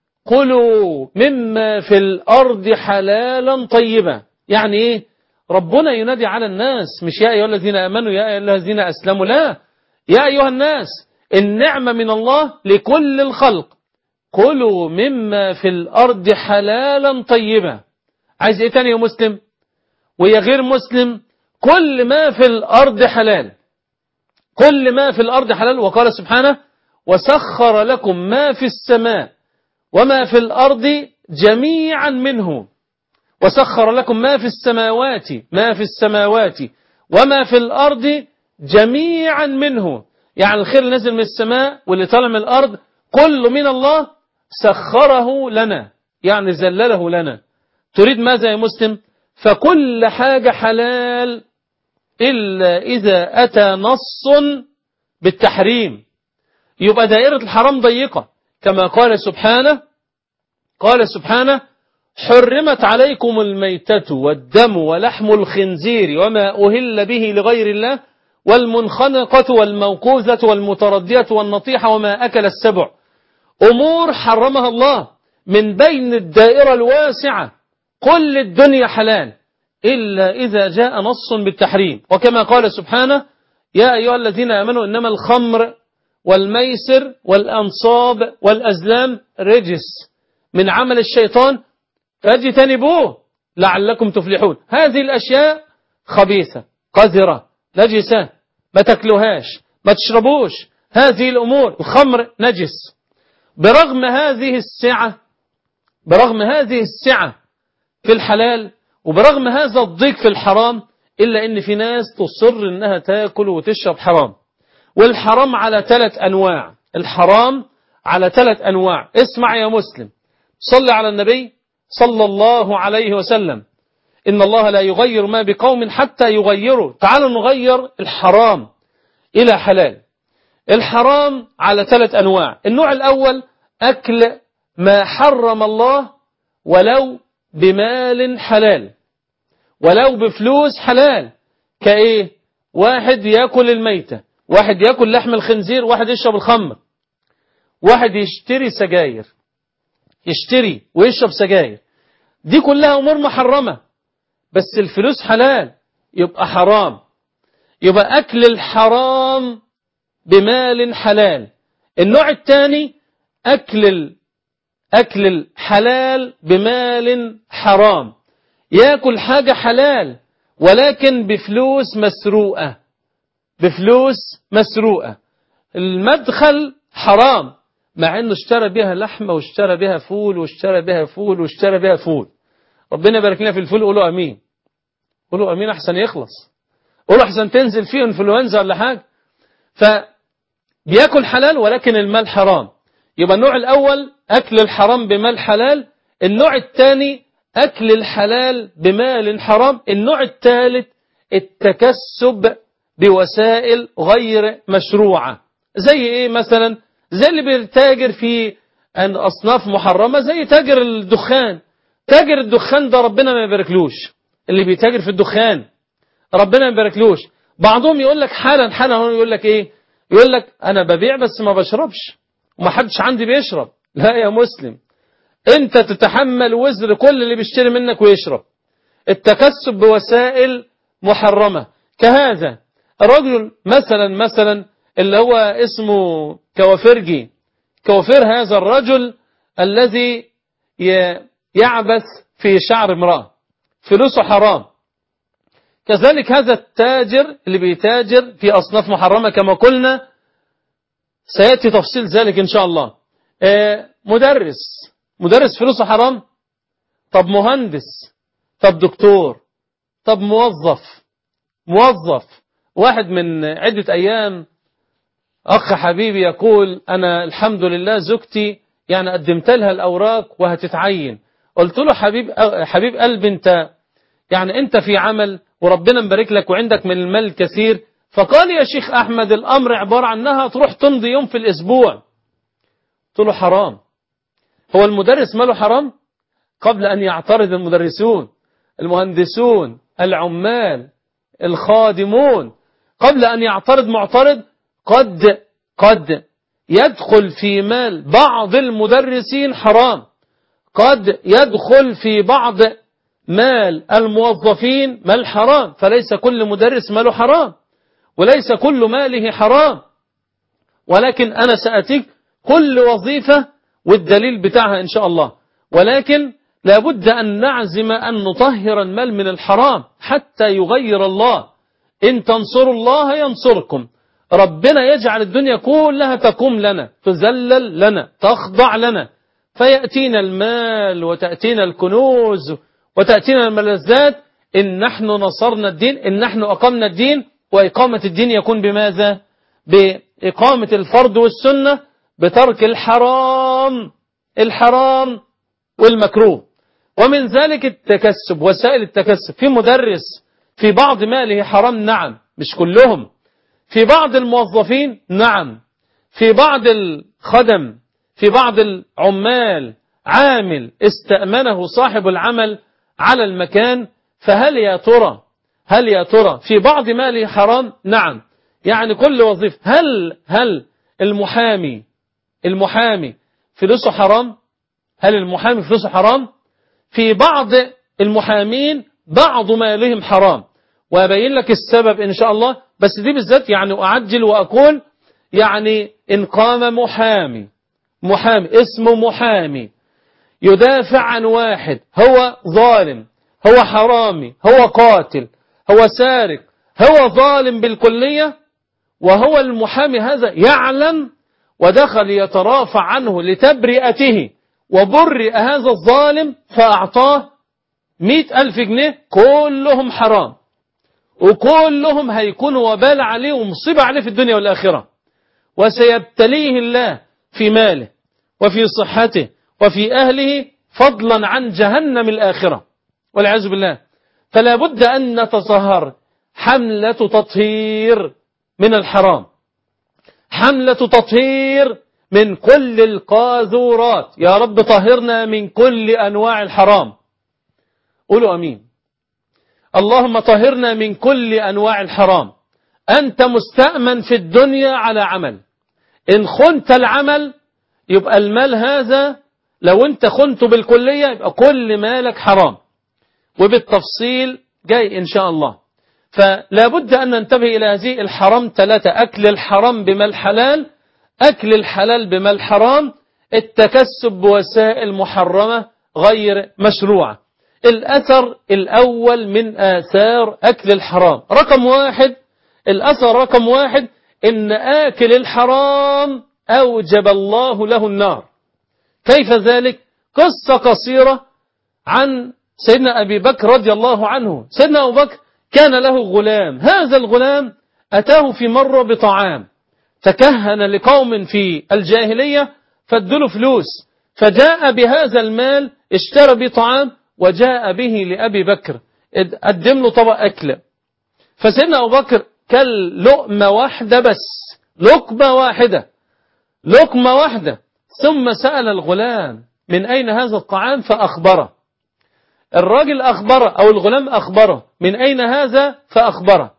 كلوا مما في الأرض حلالا طيبا. يعني إيه؟ ربنا ينادي على الناس، مش يا أيها الذين آمنوا يا أيها الذين أسلموا، لا، يا أيها الناس، النعمة من الله لكل الخلق. كلوا مما في الأرض حلالا طيبا. عايز إيه تاني يا مسلم ويا غير مسلم؟ كل ما في الأرض حلال، كل ما في الأرض حلال. وقال سبحانه: وسخر لكم ما في السماء وما في الأرض جميعا منه. وسخر لكم ما في السماوات ما في السماوات وما في الأرض جميعا منه. يعني الخير اللي نزل من السماء واللي طالع من الأرض كله من الله، سخره لنا، يعني زلله لنا. تريد ماذا يا مسلم؟ فكل حاجة حلال إلا إذا أتى نص بالتحريم، يبقى دائرة الحرام ضيقة. كما قال سبحانه قال سبحانه: حرمت عليكم الميتة والدم ولحم الخنزير وما أهل به لغير الله والمنخنقة والموقوذة والمتردية والنطيحة وما أكل السبع. أمور حرمها الله من بين الدائرة الواسعة، كل الدنيا حلال إلا إذا جاء نص بالتحريم. وكما قال سبحانه: يا أيها الذين آمنوا إنما الخمر والميسر والأنصاب والأزلام رجس من عمل الشيطان فاجتنبوه لعلكم تفلحون. هذه الأشياء خبيثة قذرة نجسة، ما تاكلوهاش، ما تشربوش. هذه الأمور، الخمر نجس. برغم هذه السعة برغم هذه السعة في الحلال، وبرغم هذا الضيق في الحرام، إلا إن في ناس تصر إنها تاكل وتشرب حرام. والحرام على ثلاث أنواع الحرام على ثلاث أنواع. اسمع يا مسلم، صل على النبي صلى الله عليه وسلم: إن الله لا يغير ما بقوم حتى يغيروا. تعالوا نغير الحرام إلى حلال. الحرام على ثلاث أنواع. النوع الأول أكل ما حرم الله ولو بمال حلال، ولو بفلوس حلال. كإيه؟ واحد يأكل الميتة، واحد يأكل لحم الخنزير، واحد يشرب الخمر، واحد يشتري سجاير، يشتري ويشرب سجاير. دي كلها أمور محرمة، بس الفلوس حلال يبقى حرام. يبقى أكل الحرام بمال حلال. النوع الثاني أكل أكل الحلال بمال حرام، يأكل حاجة حلال ولكن بفلوس مسروقة، بفلوس مسروقة. المدخل حرام، مع انه اشترى بها لحمة واشترى بها فول واشترى بها فول واشترى بها فول. ربنا يبارك لنا في الفول. قولوا امين، قولوا امين احسن يخلص، قولوا احسن تنزل فيه انفلونزا ولا حاجة. فبياكل حلال ولكن المال حرام. يبقى النوع الاول اكل الحرام بمال حلال. النوع الثاني اكل الحلال بمال حرام. النوع الثالث التكسب بوسائل غير مشروعة. زي ايه مثلا؟ زي اللي بيتاجر في أصناف محرمة، زي تاجر الدخان. تاجر الدخان ده ربنا ما يباركلوش. اللي بيتاجر في الدخان ربنا ما يباركلوش. بعضهم يقول لك حالا حالا يقول لك ايه؟ يقول لك انا ببيع بس ما بشربش وما حدش عندي بيشرب. لا يا مسلم، انت تتحمل وزر كل اللي بيشتري منك ويشرب. التكسب بوسائل محرمة كهذا، الرجل مثلا مثلا اللي هو اسمه كوافرجي، كوافير هذا الرجل الذي يعبث في شعر امرأة، فلوسه حرام. كذلك هذا التاجر اللي بيتاجر في أصناف محرمة كما قلنا، سيأتي تفصيل ذلك إن شاء الله. مدرس مدرس فلوسه حرام. طب مهندس، طب دكتور، طب موظف موظف واحد من عدة أيام أخ حبيبي يقول أنا الحمد لله زوجتي يعني قدمت لها الأوراق وهتتعين. قلت له حبيب حبيب قلبي أنت يعني أنت في عمل وربنا مبارك لك وعندك من المال كثير. فقال يا شيخ أحمد الأمر عبارة عنها تروح تمضي يوم في الأسبوع. قلت له حرام. هو المدرس ماله حرام؟ قبل أن يعترض المدرسون، المهندسون، العمال، الخادمون، قبل أن يعترض معترض، قد قد يدخل في مال بعض المدرسين حرام، قد يدخل في بعض مال الموظفين مال حرام. فليس كل مدرس ماله حرام وليس كل ماله حرام، ولكن أنا سأتيك كل وظيفة والدليل بتاعها إن شاء الله. ولكن لابد أن نعزم أن نطهر المال من الحرام حتى يغير الله. إن تنصروا الله ينصركم. ربنا يجعل الدنيا كلها تقوم لنا، تذلل لنا، تخضع لنا، فيأتينا المال وتأتينا الكنوز وتأتينا الملذات إن نحن نصرنا الدين، إن نحن أقمنا الدين. وإقامة الدين يكون بماذا؟ بإقامة الفرض والسنة، بترك الحرام الحرام والمكروه. ومن ذلك التكسب، وسائل التكسب. في مدرس في بعض ماله حرام، نعم، مش كلهم. في بعض الموظفين، نعم. في بعض الخدم، في بعض العمال، عامل استأمنه صاحب العمل على المكان، فهل يا ترى هل يا ترى في بعض ماله حرام؟ نعم. يعني كل وظيفة. هل هل المحامي المحامي فلوسه حرام؟ هل المحامي فلوسه حرام؟ في بعض المحامين بعض مالهم حرام، وأبين لك السبب إن شاء الله. بس دي بالذات يعني أعجل وأقول يعني إن قام محامي محامي اسمه محامي يدافع عن واحد هو ظالم، هو حرامي، هو قاتل، هو سارق، هو ظالم بالكلية، وهو المحامي هذا يعلم ودخل يترافع عنه لتبرئته وبرئ هذا الظالم فأعطاه مئة ألف جنيه، كلهم حرام وكلهم هيكونوا وبال عليه ومصيبة عليه في الدنيا والآخرة، وسيبتليه الله في ماله وفي صحته وفي أهله فضلا عن جهنم الآخرة والعياذ بالله. فلا بد أن نتطهر. حملة تطهير من الحرام، حملة تطهير من كل القاذورات. يا رب طهرنا من كل أنواع الحرام. قولوا أمين. اللهم طهرنا من كل أنواع الحرام. أنت مستأمن في الدنيا على عمل، إن خنت العمل يبقى المال هذا، لو أنت خنته بالكلية يبقى كل مالك حرام، وبالتفصيل جاي إن شاء الله. فلا بد أن ننتبه إلى هذه الحرام ثلاثة: أكل الحرام بمال حلال، أكل الحلال بمال حرام، التكسب بوسائل محرمة غير مشروعة. الأثر الأول من آثار أكل الحرام، رقم واحد، الأثر رقم واحد إن آكل الحرام أوجب الله له النار. كيف ذلك؟ قصة قصيرة عن سيدنا أبي بكر رضي الله عنه. سيدنا أبو بكر كان له غلام، هذا الغلام أتاه في مرة بطعام، تكهن لقوم في الجاهلية فادوا له فلوس، فجاء بهذا المال اشترى بطعام وجاء به لأبي بكر، قدم له طبق أكل. فسيدنا أبو بكر كل لقمة واحدة بس، لقمة واحدة لقمة واحدة ثم سأل الغلام من أين هذا الطعام فأخبره. الراجل أخبره أو الغلام أخبره من أين هذا فأخبره.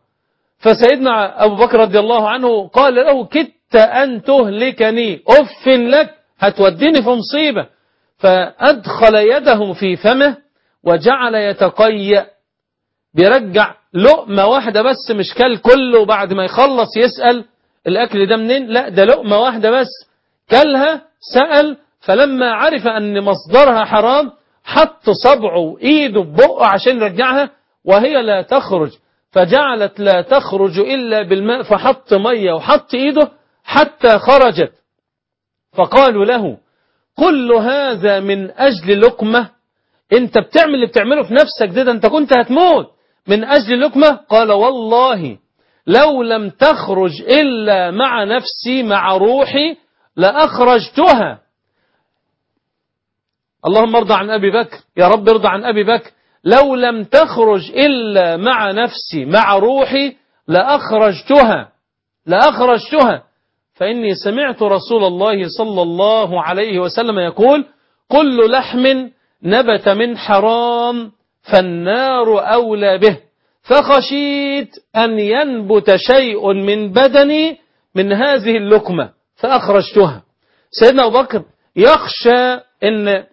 فسيدنا أبو بكر رضي الله عنه قال له كدت أن تهلكني، أف لك، هتوديني في مصيبة. فأدخل يده في فمه وجعل يتقيأ، بيرجع لقمة واحدة بس، مش كل كله وبعد ما يخلص يسأل الأكل ده منين، لا ده لقمة واحدة بس كلها، سأل، فلما عرف أن مصدرها حرام حط صبعه وإيده ببقه عشان يرجعها وهي لا تخرج، فجعلت لا تخرج إلا بالماء، فحط مية وحط إيده حتى خرجت. فقالوا له كل هذا من أجل لقمة؟ انت بتعمل اللي بتعمله في نفسك ده, ده انت كنت هتموت من أجل لقمة. قال والله لو لم تخرج إلا مع نفسي مع روحي لأخرجتها. اللهم ارضى عن أبي بكر، يا رب ارضى عن أبي بكر. لو لم تخرج إلا مع نفسي مع روحي لأخرجتها لأخرجتها فإني سمعت رسول الله صلى الله عليه وسلم يقول كل لحم نبت من حرام فالنار أولى به، فخشيت أن ينبت شيء من بدني من هذه اللقمة فأخرجتها. سيدنا أبو بكر يخشى أن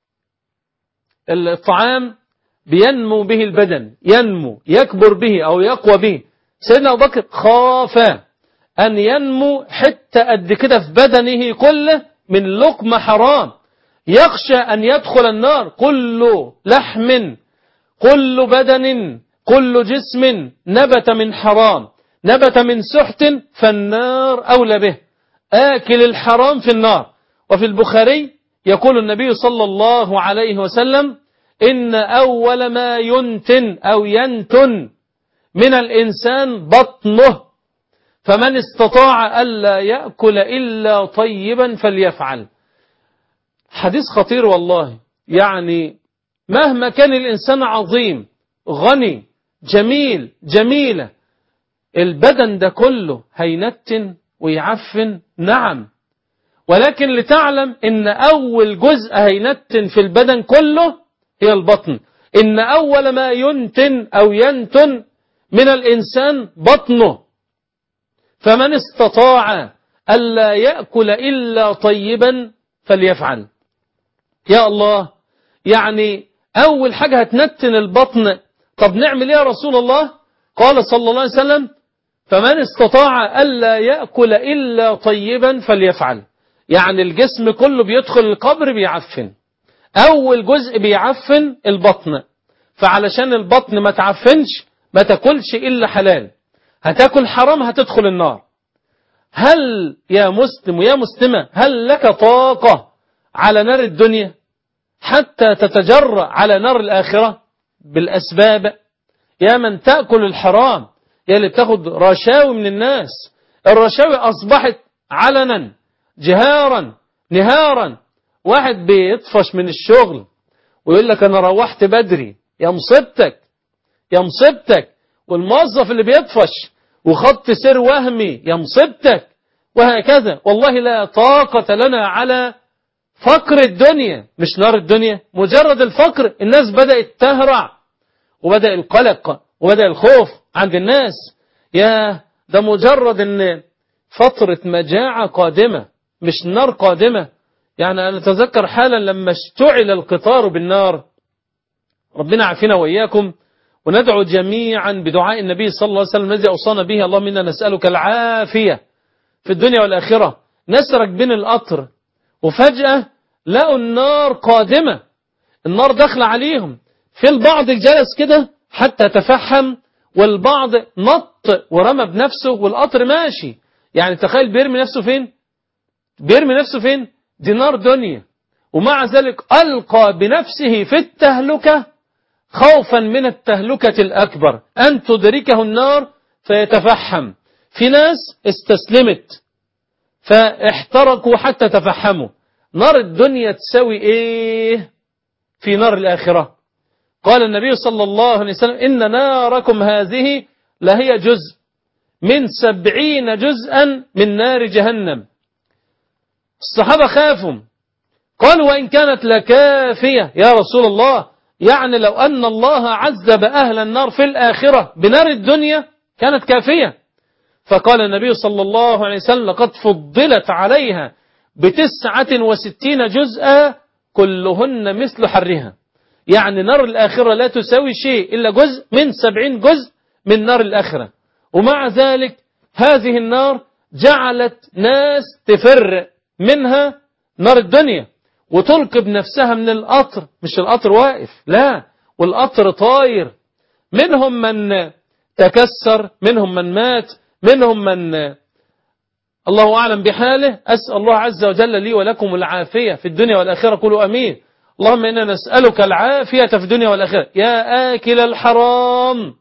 الطعام بينمو به البدن، ينمو يكبر به أو يقوى به. سيدنا أبو بكر خاف أن ينمو حتى قد كده في بدنه كله من لقمة حرام، يخشى أن يدخل النار. كل لحم كل بدن كل جسم نبت من حرام نبت من سحت فالنار أولى به، آكل الحرام في النار. وفي البخاري يقول النبي صلى الله عليه وسلم إن أول ما ينتن أو ينتن من الإنسان بطنه، فمن استطاع ألا يأكل إلا طيبا فليفعل. حديث خطير والله، يعني مهما كان الإنسان عظيم غني جميل جميلة، البدن ده كله هينتن ويعفن، نعم، ولكن لتعلم إن أول جزء هينتن في البدن كله هي البطن. إن أول ما ينتن أو ينتن من الإنسان بطنه، فمن استطاع ألا يأكل إلا طيبا فليفعل. يا الله، يعني أول حاجة هتنتن البطن. طب نعمل إيه يا رسول الله؟ قال صلى الله عليه وسلم فمن استطاع ألا يأكل إلا طيبا فليفعل. يعني الجسم كله بيدخل القبر بيعفن، أول جزء بيعفن البطن، فعلشان البطن ما تعفنش ما تاكلش إلا حلال، هتاكل حرام هتدخل النار. هل يا مسلم ويا مسلمة هل لك طاقة على نار الدنيا حتى تتجرأ على نار الآخرة بالأسباب؟ يا من تأكل الحرام، يا اللي بتاخد رشاوي من الناس، الرشاوي أصبحت علنا جهارا نهارا. واحد بيطفش من الشغل ويقول لك أنا روحت بدري، يا مصيبتك يا مصيبتك. والموظف اللي بيطفش وخط سير وهمي، يا مصيبتك. وهكذا. والله لا طاقة لنا على فقر الدنيا، مش نار الدنيا. مجرد الفقر الناس بدأت تهرع، وبدأ القلق وبدأ الخوف عند الناس. يا ده مجرد ان فترة مجاعة قادمة مش نار قادمة. يعني أنا أتذكر حالا لما اشتعل القطار بالنار، ربنا عافينا وإياكم، وندعو جميعا بدعاء النبي صلى الله عليه وسلم الذي أوصانا به، اللهم إنا نسألك العافية في الدنيا والآخرة. نسرك بين القطر وفجأة لقوا النار قادمة، النار داخلة عليهم. في البعض جلس كده حتى تفحم، والبعض نط ورمى بنفسه والقطر ماشي. يعني تخيل بيرمي نفسه فين؟ بيرمي نفسه فين؟ دي نار دنيا. ومع ذلك ألقى بنفسه في التهلكة خوفا من التهلكة الأكبر أن تدركه النار فيتفحم. في ناس استسلمت فاحترقوا حتى تفحموا. نار الدنيا تساوي إيه في نار الآخرة؟ قال النبي صلى الله عليه وسلم إن ناركم هذه لهي جزء من سبعين جزءا من نار جهنم. الصحابة خافوا، قالوا وإن كانت لكافية يا رسول الله، يعني لو أن الله عذب أهل النار في الآخرة بنار الدنيا كانت كافية. فقال النبي صلى الله عليه وسلم لقد فضلت عليها بتسعة وستين جزءا كلهن مثل حرها. يعني نار الآخرة لا تساوي شيء إلا جزء من سبعين جزء من نار الآخرة. ومع ذلك هذه النار جعلت ناس تفر منها نار الدنيا وتلقي بنفسها من القطر، مش القطر واقف، لا، والقطر طاير، منهم من تكسر، منهم من مات، منهم من الله أعلم بحاله. أسأل الله عز وجل لي ولكم العافية في الدنيا والآخرة، قولوا أمين. اللهم إنا نسألك العافية في الدنيا والآخرة. يا آكل الحرام،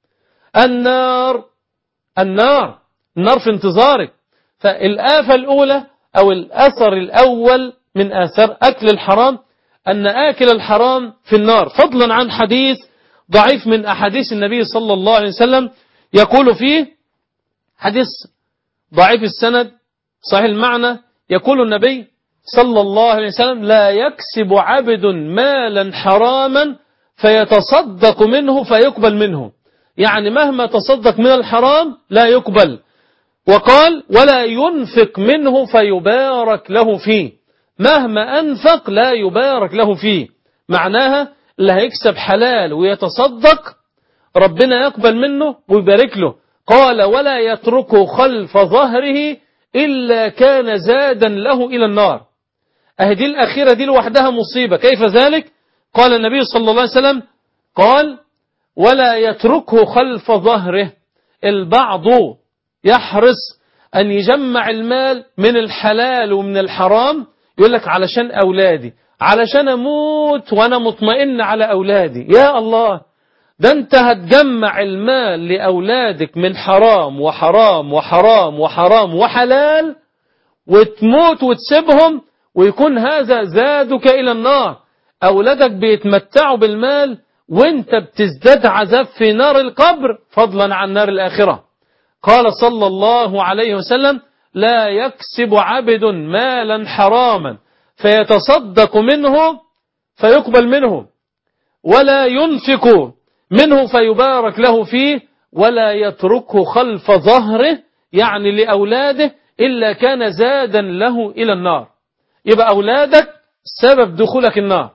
النار النار النار في انتظارك. فالآفة الأولى أو الأثر الأول من آثار أكل الحرام أن آكل الحرام في النار، فضلا عن حديث ضعيف من أحاديث النبي صلى الله عليه وسلم يقول فيه، حديث ضعيف السند صحيح المعنى، يقول النبي صلى الله عليه وسلم: لا يكسب عبد مالا حراما فيتصدق منه فيقبل منه، يعني مهما تصدق من الحرام لا يقبل. وقال: ولا ينفق منه فيبارك له فيه، مهما أنفق لا يبارك له فيه. معناها اللي هيكسب حلال ويتصدق ربنا يقبل منه ويبارك له. قال: ولا يتركه خلف ظهره إلا كان زادا له إلى النار. أهدي الأخيرة دي لوحدها مصيبة، كيف ذلك؟ قال النبي صلى الله عليه وسلم، قال: ولا يتركه خلف ظهره. البعض يحرص أن يجمع المال من الحلال ومن الحرام، يقول لك علشان أولادي، علشان أموت وأنا مطمئن على أولادي. يا الله، ده أنت هتجمع المال لأولادك من حرام وحرام وحرام وحرام وحلال، وتموت وتسيبهم ويكون هذا زادك إلى النار. أولادك بيتمتعوا بالمال وانت بتزداد عذاب في نار القبر، فضلا عن نار الآخرة. قال صلى الله عليه وسلم: لا يكسب عبد مالا حراما فيتصدق منه فيقبل منه، ولا ينفق منه فيبارك له فيه، ولا يتركه خلف ظهره، يعني لأولاده، إلا كان زادا له إلى النار. يبقى أولادك سبب دخولك النار،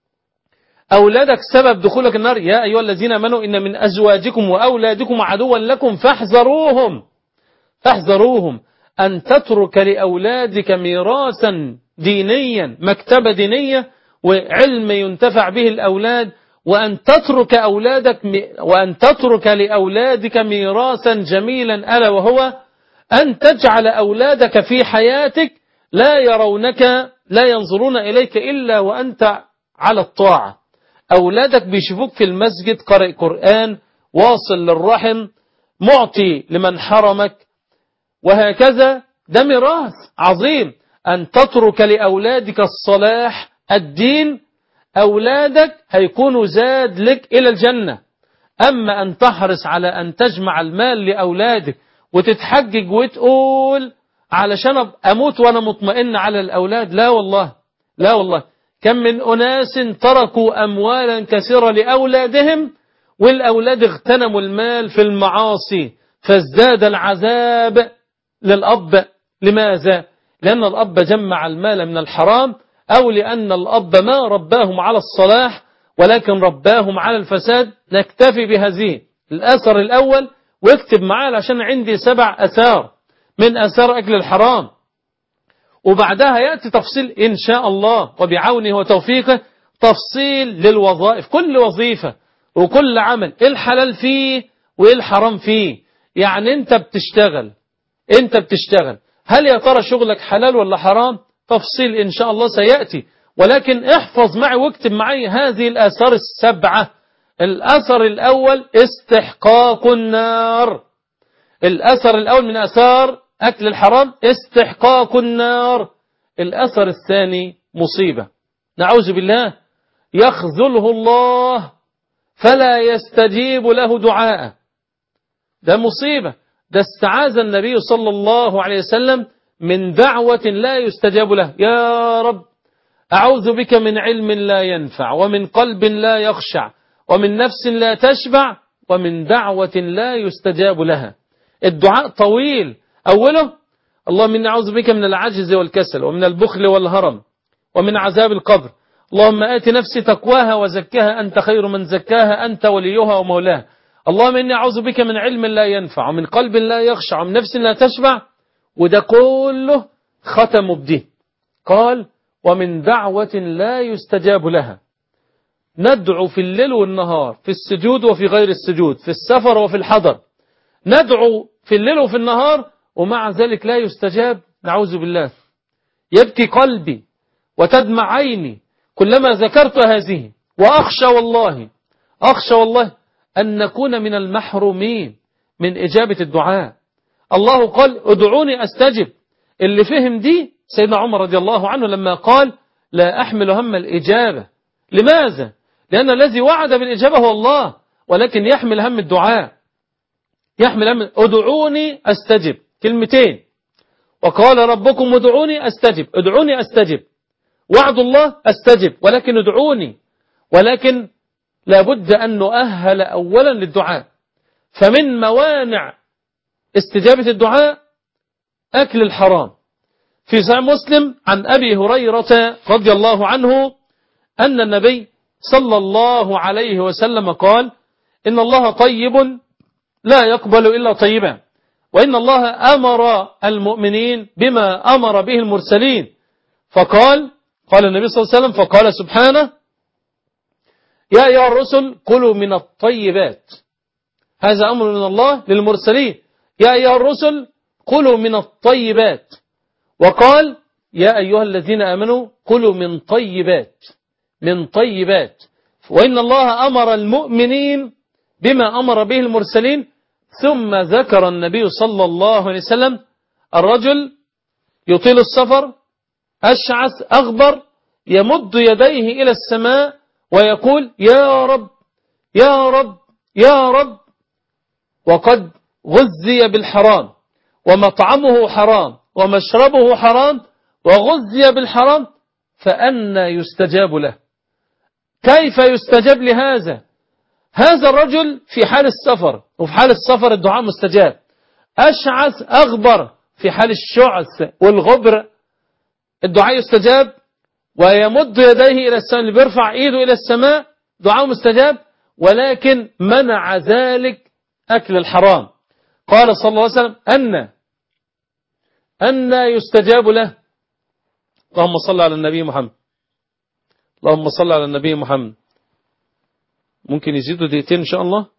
أولادك سبب دخولك النار. يا أيها الذين آمنوا إن من أزواجكم وأولادكم عدوا لكم فاحذروهم فاحذروهم أن تترك لأولادك ميراثا دينيا، مكتبة دينية وعلم ينتفع به الأولاد، وأن تترك أولادك وأن تترك لأولادك ميراثا جميلا، ألا وهو أن تجعل أولادك في حياتك لا يرونك لا ينظرون إليك إلا وأنت على الطاعة. أولادك بيشوفوك في المسجد قارئ قرآن، واصل للرحم، معطي لمن حرمك، وهكذا. ده ميراث عظيم أن تترك لأولادك الصلاح الدين، أولادك هيكونوا زاد لك إلى الجنة. أما أن تحرص على أن تجمع المال لأولادك وتتحجج وتقول علشان أموت وأنا مطمئن على الأولاد، لا والله، لا والله. كم من أناس تركوا أموالا كثيرة لأولادهم والأولاد اغتنموا المال في المعاصي، فازداد العذاب للأب. لماذا؟ لأن الأب جمع المال من الحرام، أو لأن الأب ما رباهم على الصلاح ولكن رباهم على الفساد. نكتفي بهذه الأثر الأول، واكتب معاه عشان عندي سبع أثار من أثار أكل الحرام، وبعدها يأتي تفصيل إن شاء الله وبعونه وتوفيقه، تفصيل للوظائف، كل وظيفة وكل عمل، إيه الحلال فيه وإيه الحرام فيه. يعني أنت بتشتغل أنت بتشتغل هل يا ترى شغلك حلال ولا حرام؟ تفصيل إن شاء الله سيأتي، ولكن احفظ معي واكتب معي هذه الآثار السبعة. الأثر الأول استحقاق النار. الأثر الأول من آثار أكل الحرام استحقاق النار. الأثر الثاني مصيبة، نعوذ بالله، يخذله الله فلا يستجيب له دعاء. ده مصيبة، ده استعاذ النبي صلى الله عليه وسلم من دعوة لا يستجاب له. يا رب أعوذ بك من علم لا ينفع، ومن قلب لا يخشع، ومن نفس لا تشبع، ومن دعوة لا يستجاب لها. الدعاء طويل، أوله اللهم إني أعوذ بك من العجز والكسل ومن البخل والهرم ومن عذاب القبر. اللهم آت نفسي تقواها وزكها أنت خير من زكاها أنت وليها ومولاها. اللهم إني أعوذ بك من علم لا ينفع ومن قلب لا يخشع ومن نفس لا تشبع. وده كله ختم بديه. قال ومن دعوة لا يستجاب لها. ندعو في الليل والنهار، في السجود وفي غير السجود، في السفر وفي الحضر، ندعو في الليل وفي النهار ومع ذلك لا يستجاب. نعوذ بالله. يبكي قلبي وتدمع عيني كلما ذكرت هذه، وأخشى والله أخشى والله أن نكون من المحرومين من إجابة الدعاء. الله قال ادعوني أستجب. اللي فهم دي سيدنا عمر رضي الله عنه لما قال لا أحمل هم الإجابة. لماذا؟ لأن الذي وعد بالإجابة هو الله، ولكن يحمل هم الدعاء، يحمل هم ادعوني أستجب. كلمتين. وقال ربكم ادعوني أستجب. ادعوني أستجب، وعد الله أستجب، ولكن ادعوني. ولكن لابد أن نؤهل أولا للدعاء. فمن موانع استجابة الدعاء أكل الحرام. في صحيح مسلم عن أبي هريرة رضي الله عنه أن النبي صلى الله عليه وسلم قال إن الله طيب لا يقبل إلا طيبا، وإن الله أمر المؤمنين بما أمر به المرسلين. فقال قال النبي صلى الله عليه وسلم فقال سبحانه يا أيها الرسل كلوا من الطيبات. هذا أمر من الله للمرسلين. يا أيها الرسل كلوا من الطيبات. وقال يا أيها الذين آمنوا كلوا من طيبات من طيبات. وإن الله أمر المؤمنين بما أمر به المرسلين. ثم ذكر النبي صلى الله عليه وسلم الرجل يطيل السفر أشعث أغبر يمد يديه إلى السماء ويقول يا رب يا رب يا رب، وقد غذي بالحرام ومطعمه حرام ومشربه حرام وغذي بالحرام، فأنى يستجاب له؟ كيف يستجاب لهذا؟ هذا الرجل في حال السفر، وفي حال السفر الدعاء مستجاب. أشعث أغبر في حال الشعث والغبر الدعاء يستجاب. ويمد يديه إلى السماء، اللي بيرفع إيده إلى السماء دعاء مستجاب. ولكن منع ذلك أكل الحرام. قال صلى الله عليه وسلم أن أن يستجاب له. اللهم صل على النبي محمد. اللهم صل على النبي محمد. ممكن يزيدوا دقيقتين إن شاء الله.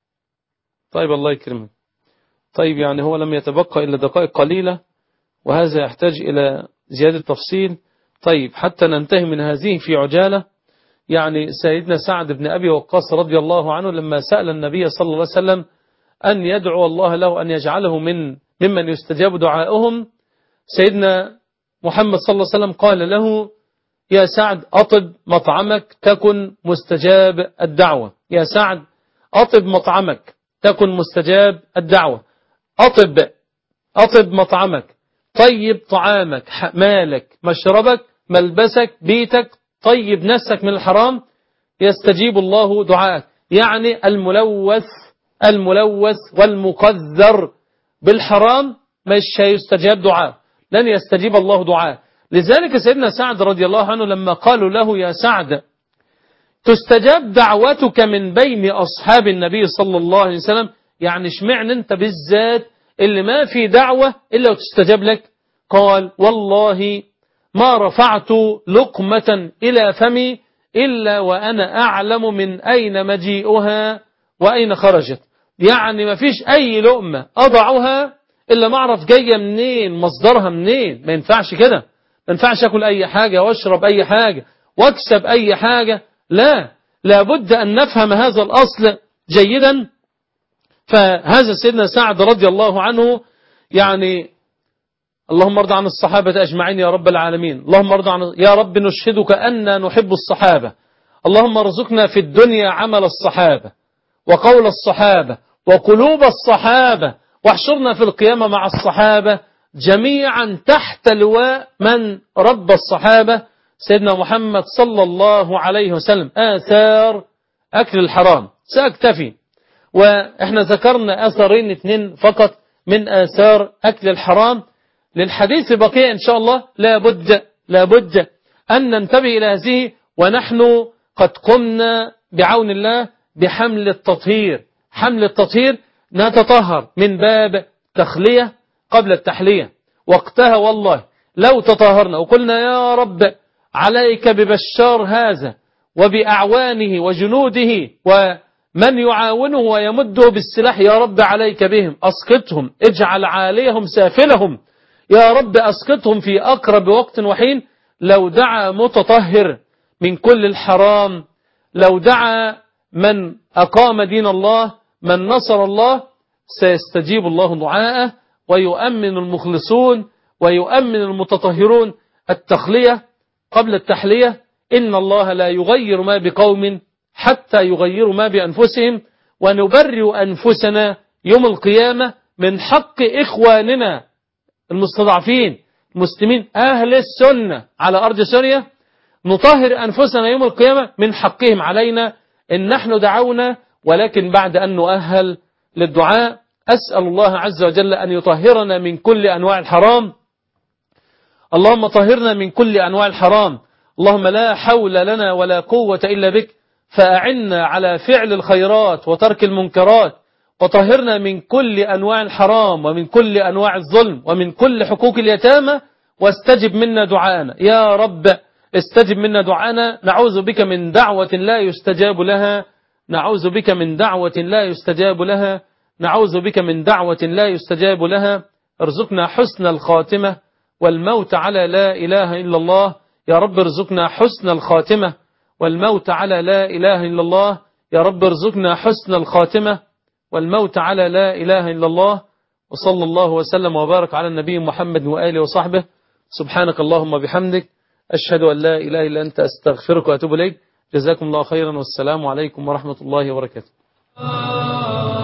طيب الله يكرمك. طيب يعني هو لم يتبقى إلا دقائق قليلة، وهذا يحتاج إلى زيادة تفصيل. طيب حتى ننتهي من هذه في عجالة. يعني سيدنا سعد بن أبي وقاص رضي الله عنه لما سأل النبي صلى الله عليه وسلم أن يدعو الله له أن يجعله من ممن يستجاب دعائهم، سيدنا محمد صلى الله عليه وسلم قال له يا سعد أطب مطعمك تكن مستجاب الدعوة. يا سعد أطب مطعمك تكن مستجاب الدعوة. أطب أطب مطعمك، طيب طعامك، مالك، مشربك، ملبسك، بيتك، طيب نفسك من الحرام، يستجيب الله دعاءك. يعني الملوث الملوث والمقذر بالحرام مش هيستجاب دعاء، لن يستجيب الله دعاء. لذلك سيدنا سعد رضي الله عنه لما قالوا له يا سعد تستجاب دعوتك من بين أصحاب النبي صلى الله عليه وسلم، يعني اشمعنى انت بالذات اللي ما في دعوة إلا وتستجاب لك؟ قال والله ما رفعت لقمة إلى فمي إلا وأنا أعلم من أين مجيئها وأين خرجت. يعني ما فيش أي لقمة أضعها إلا ما أعرف جاية منين، مصدرها منين. ما ينفعش كده، ما ينفعش أكل أي حاجة واشرب أي حاجة واكسب أي حاجة. لا، لابد أن نفهم هذا الأصل جيدا. فهذا سيدنا سعد رضي الله عنه يعني اللهم ارضى عن الصحابة أجمعين يا رب العالمين. اللهم ارضى عن يا رب نشهدك أننا نحب الصحابة. اللهم ارزقنا في الدنيا عمل الصحابة وقول الصحابة وقلوب الصحابة، واحشرنا في القيامة مع الصحابة جميعا تحت لواء من رب الصحابة سيدنا محمد صلى الله عليه وسلم. آثار أكل الحرام سأكتفي، وإحنا ذكرنا أثرين اثنين فقط من آثار أكل الحرام. للحديث بقية إن شاء الله لابد لابد أن ننتبه إلى هذه، ونحن قد قمنا بعون الله بحمل التطهير حمل التطهير نتطهر من باب تخلية قبل التحلية. وقتها والله لو تطهرنا وقلنا يا رب عليك ببشار هذا وبأعوانه وجنوده ومن يعاونه ويمده بالسلاح، يا رب عليك بهم أسقطهم، اجعل عاليهم سافلهم، يا رب أسقطهم في أقرب وقت وحين. لو دعا متطهر من كل الحرام، لو دعا من أقام دين الله، من نصر الله، سيستجيب الله دعاءه ويؤمن المخلصون ويؤمن المتطهرون. التخلية قبل التحلية، إن الله لا يغير ما بقوم حتى يغيروا ما بأنفسهم، ونبرئ أنفسنا يوم القيامة من حق إخواننا المستضعفين المسلمين أهل السنة على أرض سوريا. نطهر أنفسنا يوم القيامة من حقهم علينا إن نحن دعونا، ولكن بعد أن نؤهل للدعاء. أسأل الله عز وجل أن يطهرنا من كل أنواع الحرام. اللهم طهرنا من كل أنواع الحرام. اللهم لا حول لنا ولا قوة إلا بك، فأعنا على فعل الخيرات وترك المنكرات، وطهرنا من كل أنواع الحرام ومن كل أنواع الظلم ومن كل حقوق اليتامى، واستجب منا دعاءنا يا رب. استجب منا دعاءنا. نعوذ بك من دعوة لا يستجاب لها، نعوذ بك من دعوة لا يستجاب لها، نعوذ بك من دعوة لا يستجاب لها. ارزقنا حسن الخاتمة والموت على لا إله إلا الله. يا رب ارزقنا حسن الخاتمة والموت على لا إله إلا الله. يا رب ارزقنا حسن الخاتمة والموت على لا إله إلا الله. وصلى الله وسلم وبارك على النبي محمد وآله وصحبه. سبحانك اللهم بحمدك، أشهد أن لا إله إلا أنت، أستغفرك وأتوب إليك. جزاكم الله خيرا، والسلام عليكم ورحمة الله وبركاته.